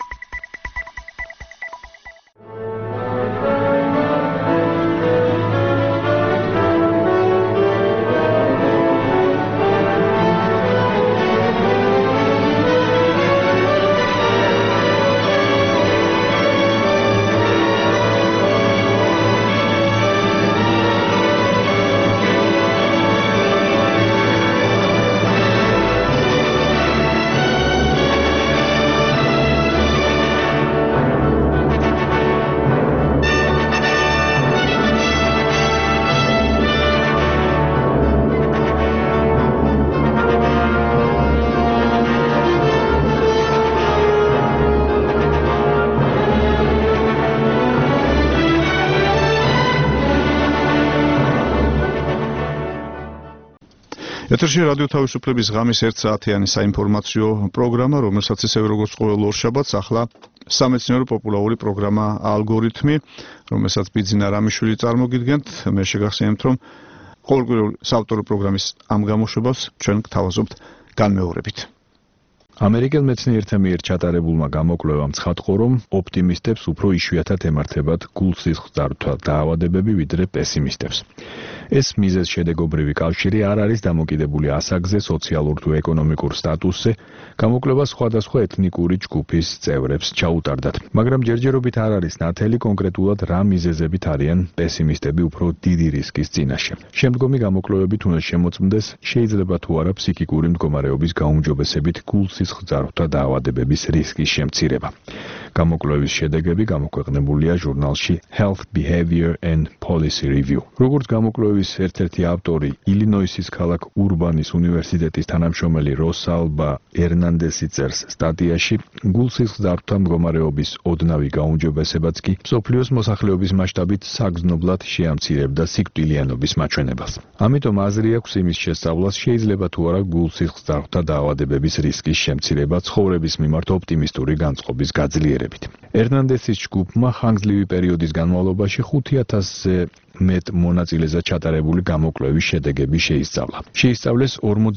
ეთერში რადიო თავისუფლების ღამის 1 საათიანი საინფორმაციო პროგრამა, რომელსაც ისევე როგორც ყოველ ორშაბათს ახლა სამეცნიერო პოპულარული პროგრამა ალგორითმი, რომელსაც ბიძინა რამიშვილი წარმოგიდგენთ. მე შეგახსენებთ, რომ ყოველკვირეული საავტორო პროგრამის ამ გამოშვებას ჩვენ გთავაზობთ განმეორებით. ამერიკელ მეცნიერთა მიერ ჩატარებულმა გამოკვლევამ ცხადყო, რომ ოპტიმისტებს უფრო იშვიათად ემართებათ გულსისხლძარღვთა დაავადებები, ვიდრე პესიმისტებს. ეს მიზეზ-შედეგობრივი კავშირი არ არის დამოკიდებული ასაკზე, სოციალურ თუ ეკონომიკურ სტატუსზე, გამოკვლევა სხვადასხვა ეთნიკური ჯგუფის წევრებს ჩაუტარდათ, მაგრამ ჯერჯერობით არ არის ნათელი კონკრეტულად რა მიზეზებით არიან პესიმისტები უფრო დიდი რისკის წინაშე. შემდგომი გამოკვლევებით უნდა შემოწმდეს, შეიძლება თუ არა ფსიქიკური მდგომარეობის გაუმჯობესებით გულსისხლძარღვთა დაავადებების რისკის შემცირება. გამოკვლევის შედეგები გამოქვეყნებულია ჟურნალში Health Behavior and Policy Review. როგორც გამოკვლევის ერთ-ერთი ავტორი, ილინოისის ქალაქ ურბანის უნივერსიტეტის თანამშრომელი როსალბა ერნანდესი წერს სტატიაში, გულსისხლძარღვთა მდგომარეობის ოდნავი გაუმჯობესებაც კი მსოფლიოს მოსახლეობის მასშტაბით საგრძნობლად შეამცირებდა სიკვდილიანობის მაჩვენებელს. ამიტომ აზრი აქვს იმის შესწავლას, შეიძლება თუ არა გულსისხლძარღვთა დაავადებების რისკის შემცირება ცხოვრების მიმართ ოპტიმისტური განწყობის გაძლიერებით. ერნანდესის ჯგუფმა ხანგრძლივი პერიოდის განმავლობაში 5000-ზე მეტ მონაწილეზე ჩატარებული გამოკვლევის შედეგები შეისწავლა. შეისწავლეს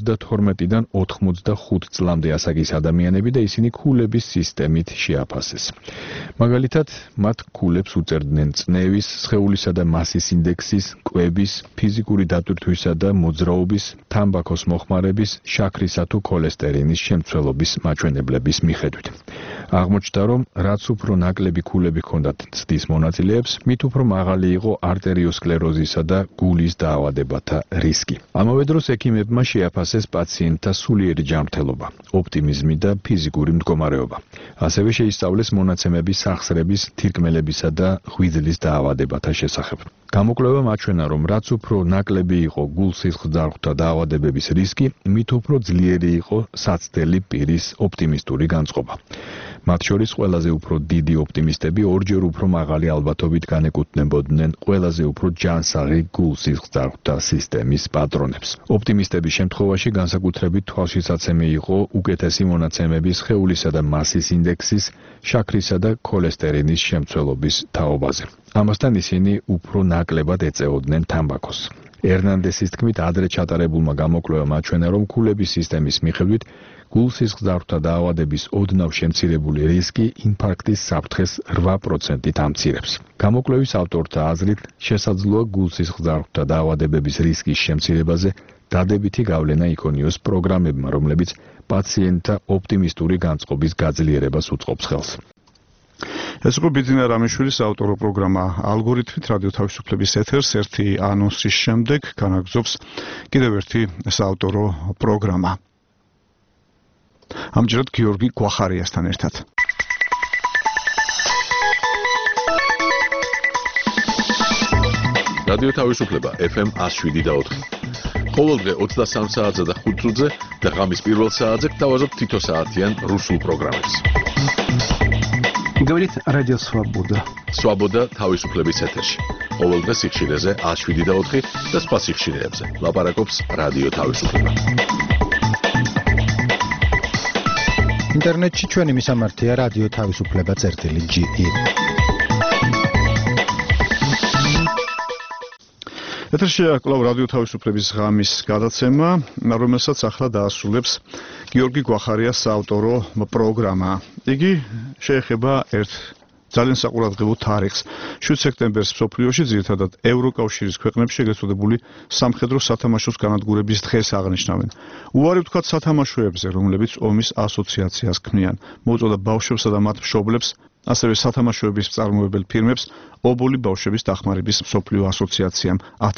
52-დან 85 წლამდე ასაკის ადამიანები და ისინი ქულების სისტემით შეაფასეს. მაგალითად, მათ ქულებს უწერდნენ წნევის, სხეულისა და მასის ინდექსის, კვების, ფიზიკური დატვირთვისა და მოძრაობის, თამბაქოს მოხმარების, შაქრისა თუ ქოლესტერინის შემცველობის მაჩვენებლების მიხედვით. აღმოჩნდა, რომ რაც უფრო ნაკლები ქულები ჰქონდათ ცდის მონაწილეებს, მით უფრო მაღალი იყო არტერიოსკლეროზისა და გულის დაავადებათა რისკი. ამავე დროს ექიმებმა შეაფასეს პაციენტთა სულიერი ჯანმრთელობა, ოპტიმიზმი და ფიზიკური მდგომარეობა. ასევე შეისწავლეს მონაცემები სახსრების, თირკმელებისა და ღვიძლის დაავადებათა შესახებ. გამოკვლევამ აჩვენა, რომ რაც უფრო ნაკლები იყო გულსისხლძარღვთა დაავადებების რისკი, მით უფრო ძლიერი იყო საცდელი პირის ოპტიმისტური განწყობა. მათ შორის ყველაზე უფრო დიდი ოპტიმისტები ორჯერ უფრო მაღალი ალბათობით განეკუთვნებოდნენ ყველაზე უფრო ჯანსაღი გულსისხლძარღვთა სისტემის პატრონებს. ოპტიმისტების შემთხვევაში განსაკუთრებით თვალშისაცემი იყო უკეთესი მონაცემები სხეულისა და მასის ინდექსის, შაქრისა და ქოლესტერინის შემცველობის თაობაზე. ამასთან ისინი უფრო ნაკლებად ეწეოდნენ თამბაქოს. ერნანდესის თქმით, ადრე ჩატარებულმა გამოკვლევამ აჩვენა, რომ ქულების სისტემის მიხედვით გულსისხლძარღვთა დაავადების ოდნავ შემცირებული რისკი ინფარქტის საფრთხეს 8%-ით ამცირებს. გამოკვლევის ავტორთა აზრით, შესაძლოა გულსისხლძარღვთა დაავადებების რისკის შემცირებაზე დადებითი გავლენა იქონიოს პროგრამებმა, რომლებიც პაციენტთა ოპტიმისტური განწყობის გაძლიერებას უწყობს ხელს. ეს იყო ბიძინა რამიშვილის საავტორო პროგრამა ალგორითმით რადიო თავისუფლების ეთერს ერთი ანონსის შემდეგ განაგრძობს კიდევ ერთი საავტორო პროგრამა. ამჯერად გიორგი გვახარიასთან ერთად. რადიო თავისუფლება FM 107.4. ყოველდღე 23 საათზე და 5 წუთზე და ღამის პირველ საათზე გთავაზობთ თითო საათიან რუსულ პროგრამებს. Говорит Радио Свобода. Свобода თავისუფლების ეთერში. ყოველდღე სიხშირეზე 107.4 და სხვა სიხშირეებზე. ლაპარაკობს რადიო თავისუფლება. ინტერნეტში ჩვენი მისამართია რადიო თავისუფლება.ge. ეთერშია კვლავ რადიო თავისუფლების ღამის გადაცემა, რომელსაც ახლა დაასრულებს გიორგი გვახარიას საავტორო პროგრამა. იგი შეეხება ერთ ძალიან საყურადღებო თარიღს. 7 სექტემბერს მსოფლიოში ძირითადად ევროკავშირის ქვეყნებში შეგეცოდებული სამხედრო სათამაშოს განადგურების დღეს აღნიშნავენ. უარი ვთქვათ სათამაშოებზე, რომლებიც ომის ასოციაციას ქმნიან. მოუწოდა ბავშვებსა და მათ მშობლებს, ასევე სათამაშოების მწარმოებელ ფირმებს ობოლი ბავშვების დახმარების მსოფლიო ასოციაციამ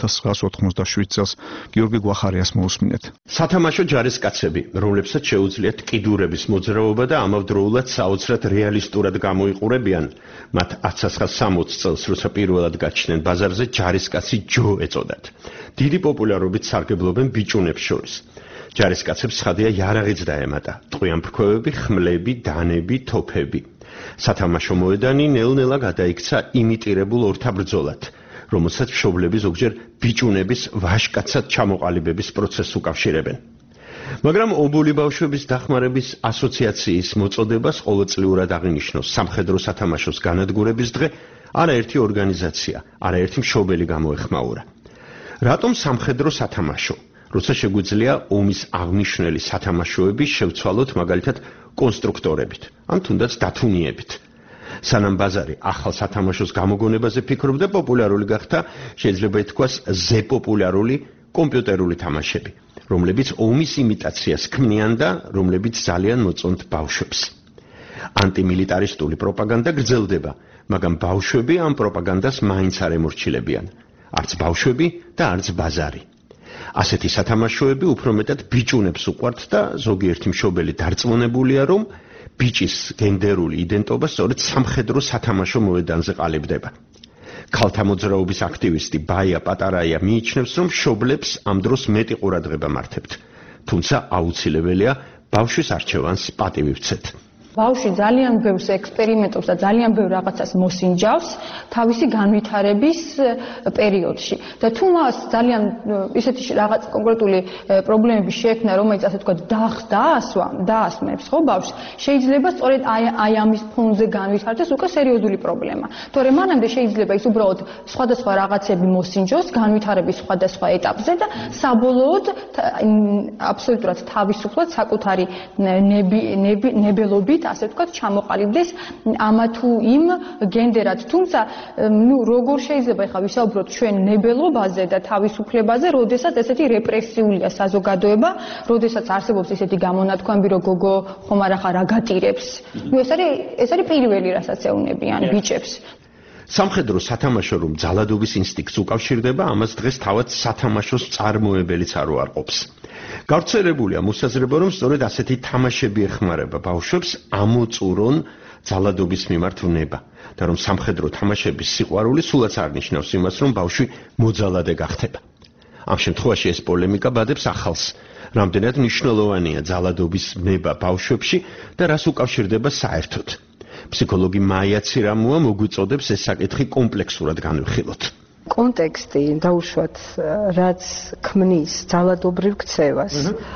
1987 წელს გიორგი გვახარიას მოусმინეთ. სათამაშო ჯარისკაცები, რომლებსაც შეუძლიათ კიდურების მოძრაობა და ამავდროულად საოცრად რეალისტურად გამოიყურებიან, მათ 1960 წელს როცა პირველად გაჩნდნენ ბაზარზე ჯარისკაცი ჯო ეწოდათ. დიდი პოპულარობით სარგებლობენ ბიჭუნებს შორის. ჯარისკაცებს ცხადია იარაღიც დაემატა, ტყვიამფრქვევები, ხმლები, დანები, თოფები. სათამაშო მოედანი ნელ-ნელა გადაიქცა იმიტირებულ ორთაბრძოლად, რომელსაც მშობლები ზოგჯერ ბიჭუნების ვაჟკაცად ჩამოყალიბების პროცესს უკავშირებენ. მაგრამ ობოლი ბავშვების დახმარების ასოციაციის მოწოდებას ყოველწლიურად აღინიშნოს სამხედრო სათამაშოს განადგურების დღე არაერთი ორგანიზაცია, არაერთი მშობელი გამოეხმაურა. რატომ სამხედრო სათამაშო? როცა შეგვიძლია ომის აღნიშნული სათამაშოები შევცვალოთ მაგალითად კონსტრუქტორებით, ან თუნდაც დათუნიებით. სანამ ბაზარი ახალ სათამაშოს გამოგონებაზე ფიქრობდა, პოპულარული გახდა, შეიძლება ითქვას, ზეპოპულარული კომპიუტერული თამაშები, რომლებიც ომის იმიტაციას ქმნიან და რომლებიც ძალიან მოწონთ ბავშვებს. ანტიმილიტარისტული პროპაგანდა გრძელდება, მაგრამ ბავშვები ამ პროპაგანდას მაინც არ ემორჩილებიან. არც ბავშვები და არც ბაზარი. ასეთი სათამაშოები უფრო მეტად ბიჭუნებს უყვართ და ზოგიერთი მშობელი დარწმუნებულია, რომ ბიჭის გენდერული იდენტობა სწორედ სამხედრო სათამაშო მოედანზე ყალიბდება. ქალთა მოძრაობის აქტივისტი ბაია პატარაია მიიჩნევს, რომ მშობლებს ამ დროს მეტი ყურადღება მართებთ, თუმცა აუცილებელია ბავშვის არჩევანს პატივი ვცეთ. ბავშვი ძალიან ბევრს ექსპერიმენტობს და ძალიან ბევრ რაღაცას მოსინჯავს თავისი განვითარების პერიოდში. და თუ მას ძალიან ისეთი რაღაც კონკრეტული პრობლემები შეექმნა, რომელიც ასე ვთქვათ დაასმებს ხო ბავშვს, შეიძლება სწორედ აი ამის ფონზე განვითარდეს უკვე სერიოზული პრობლემა. თორემ მანამდე შეიძლება ის უბრალოდ სხვადასხვა რაღაცები მოსინჯოს განვითარების სხვადასხვა ეტაპზე და საბოლოოდ აბსოლუტურად თავისუფლად საკუთარი ნებელობით ასე ვთქვათ, ჩამოყალიბდეს ამა თუ იმ გენდერად. თუმცა, როგორ შეიძლება ახლა ვისაუბროთ ჩვენ ნებელობაზე და თავისუფლებაზე, როდესაც ესეთი რეპრესიულია საზოგადოება, როდესაც არსებობს ესეთი გამონათქვამები, რომ გოგო ხომ არ ახლა რა გატირებს. ეს არის პირველი, რასაც ეუბნებიან ბიჭებს. სამხედრო სათამაშო რომ ძალადობის ინსტინქტს უკავშირდება, ამას დღეს თავად სათამაშოს წარმოებელიც არ უარყოფს. გავრცელებულია მოსაზრება, რომ სწორედ ასეთი თამაშები ეხმარება ბავშვებს ამოწურონ ძალადობის მიმართ ვნება და რომ სამხედრო თამაშების სიყვარული სულაც არ ნიშნავს იმას, რომ ბავშვი მოძალადე გახდება. ამ შემთხვევაში ეს პოლემიკა ბადებს ახალს, რამდენად მნიშვნელოვანია ძალადობის ვნება ბავშვებში და რას უკავშირდება საერთოდ. ფსიქოლოგი მაია ცირამუა მოგვიწოდებს ეს საკითხი კომპლექსურად განვიხილოთ. კონტექსტი დაუშვათ რაც ქმნის ძალადობრივ ქცევას.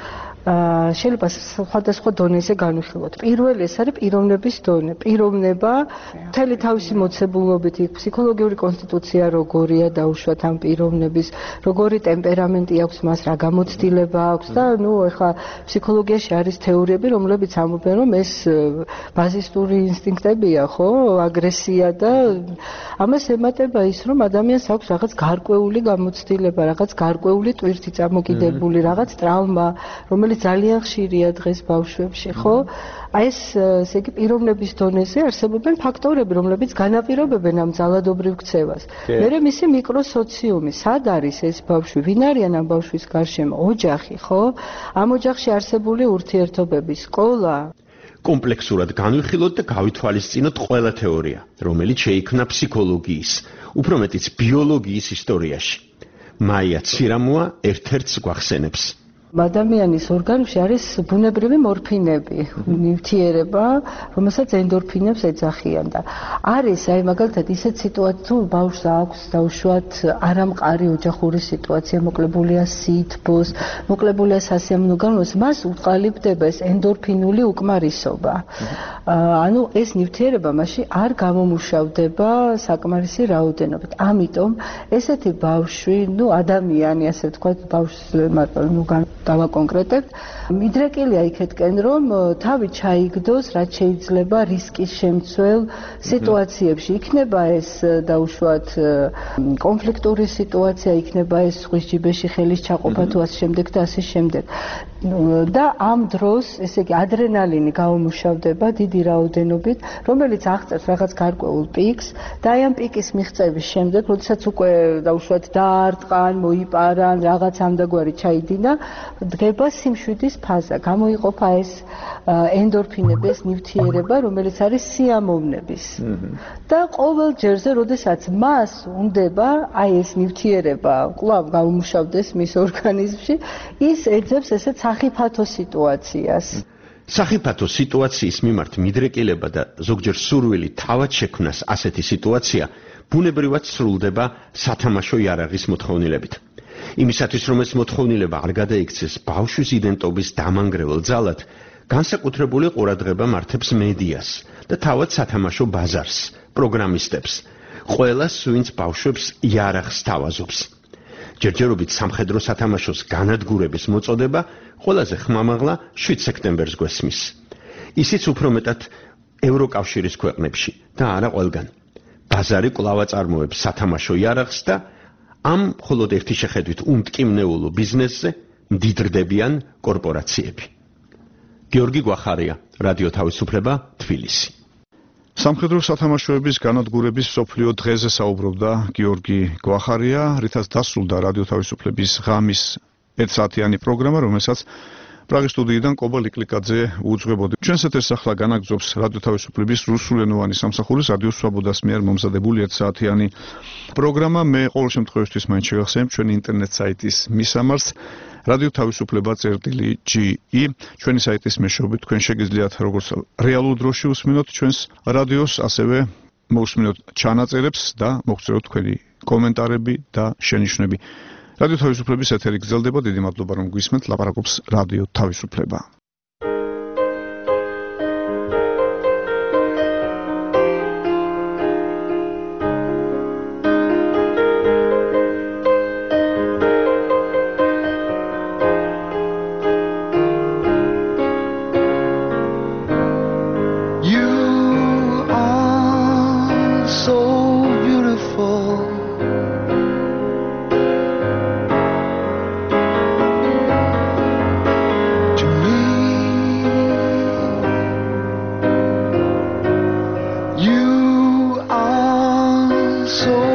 შეიძლება სხვადასხვა დონეზე განვიხილოთ. პირველი ეს არის პიროვნების დონე. პიროვნება მთელი თავისი მოცებულობით, ფსიქოლოგიური კონსტიტუცია როგორია დაუშვათ ამ პიროვნების, როგორი ტემპერამენტი აქვს მას, რა გამოცდილება აქვს და ეხლა ფსიქოლოგიაში არის თეორიები, რომლებიც ამბობენ, რომ ეს ბაზისტური ინსტინქტებია, ხო, აგრესია და ამას ემატება ის, რომ ადამიანს აქვს რაღაც გარკვეული გამოცდილება, რაღაც გარკვეული ტვირთი წამოკიდებული, რაღაც ტრავმა, რომელიც ძალიან ხშირია დღეს ბავშვებში, ხო? აი ესე იგი პიროვნების დონეზე არსებობენ ფაქტორები, რომლებიც განაპირობებენ ამ ძალადობრივ ქცევას. მერე მისი მიკროსოციუმი, სად არის ეს ბავშვი, ვინ არიან ამ ბავშვის გარშემო, ოჯახი, ხო? ამ ოჯახში არსებული ურთიერთობები, სკოლა. კომპლექსურად განვიხილოთ და გავითვალისწინოთ ყველა თეორია, რომელიც შეიქმნა ფსიქოლოგიის, უფრო მეტიც ბიოლოგიის ისტორიაში. მაია ცირამოა ერთ-ერთს გვახსენებს. ადამიანის ორგანიზმში არის ბუნებრივი მორფინები, ნივთიერება, რომელსაც ენდორფინებს ეძახიან და არის აი მაგალითად ისეთ სიტუაცია, თუ ბავშვს აქვს დაუშვათ არამყარი ოჯახური სიტუაცია, მოკლებულია სითბოს, მოკლებულია სასიამოვნო განმავლობას, მას უყალიბდება ეს ენდორფინული უკმარისობა. ანუ ეს ნივთიერება მასში არ გამომუშავდება საკმარისი რაოდენობით. ამიტომ ესეთი ბავშვი, ადამიანი, ასე ვთქვათ, ბავშვს დავაკონკრეტებთ, მიდრეკილია იქეთკენ, რომ თავი ჩაიგდოს, რაც შეიძლება რისკის შემცველ სიტუაციებში. იქნება ეს დაუშვათ კონფლიქტური სიტუაცია, იქნება ეს ზღვის ჯიბეში ხელის ჩაყოფა თუ ასე შემდეგ და ასე შემდეგ. და ამ დროს, ესე იგი, ადრენალინი გამომუშავდება დიდი რაოდენობით, რომელიც აღწევს რაღაც გარკვეულ პიკს და აი ამ პიკის მიღწევის შემდეგ, როდესაც უკვე დაუშვათ დაარტყან, მოიპარან, რაღაც ამდაგვარი ჩაიდინა, დგება სიმშვიდის ფაზა, გამოიყოფა ეს ენდორფინები, ეს ნივთიერება, რომელიც არის სიამოვნების. და ყოველ ჯერზე, როდესაც მას უნდება აი ეს ნივთიერება კვლავ გამომუშავდეს მის ორგანიზმში, ის ეძებს ესეთ სახიფათო სიტუაციას. სახიფათო სიტუაციის მიმართ მიდრეკილება და ზოგჯერ სურვილი თავად შექმნას ასეთი სიტუაცია ბუნებრივად სრულდება სათამაშო იარაღის მოთხოვნილებით. იმისათვის, რომ ეს მოთხოვნილება არ გადაიქცეს ბავშვის იდენტობის დამანგრევლ ძალად, განსაკუთრებული ყურადღება მართებს მედიას და თავად სათამაშო ბაზარს, პროგრამისტებს, ყველას, ვინც ბავშვებს იარაღს თავაზობს. ჯერჯერობით სამხედრო სათამაშოს განადგურების მოწოდება ყველაზე ხმამაღლა 7 სექტემბერს გვესმის. ისიც უფრო მეტად ევროკავშირის ქვეყნებში და არა ყველგან. ბაზარი კვლავ აწარმოებს სათამაშო იარაღს და ამ მხოლოდ ერთი შეხედვით უმტკივნეულო ბიზნესზე მდიდრდებიან კორპორაციები. გიორგი გვახარია, რადიო თავისუფლება, თბილისი. სამხედრო სათამაშოების განადგურების სოფლიო დღეზე საუბრობდა გიორგი გვახარია, რითაც დასრულდა რადიო თავისუფლების ღამის 1 საათიანი პროგრამა, რომელსაც პრაღის სტუდიიდან კობა ლიკლიკაძე უძღვებოდი. ჩვენს ეთერს ახლა განაგრძობს რადიო თავისუფლების რუსულენოვანი სამსახურის რადიო სვაბოდას მიერ მომზადებული 1 საათიანი პროგრამა. მე ყოველ შემთხვევაში მაინც შევახსენებ ჩვენი ინტერნეტ საიტის მისამართს რადიო თავისუფლება.ge. ჩვენი საიტის მეშვეობით თქვენ შეგიძლიათ როგორც რეალურ დროში უსმინოთ ჩვენს რადიოს, ასევე მოусმინოთ ჩანაწერებს და მოგწეროთ თქვენი კომენტარები და შენიშვნები. რადიო თავისუფლების ეთერი გრძელდება. დიდი მადლობა რომ გვისმენთ. ლაპარაკობს რადიო თავისუფლება. So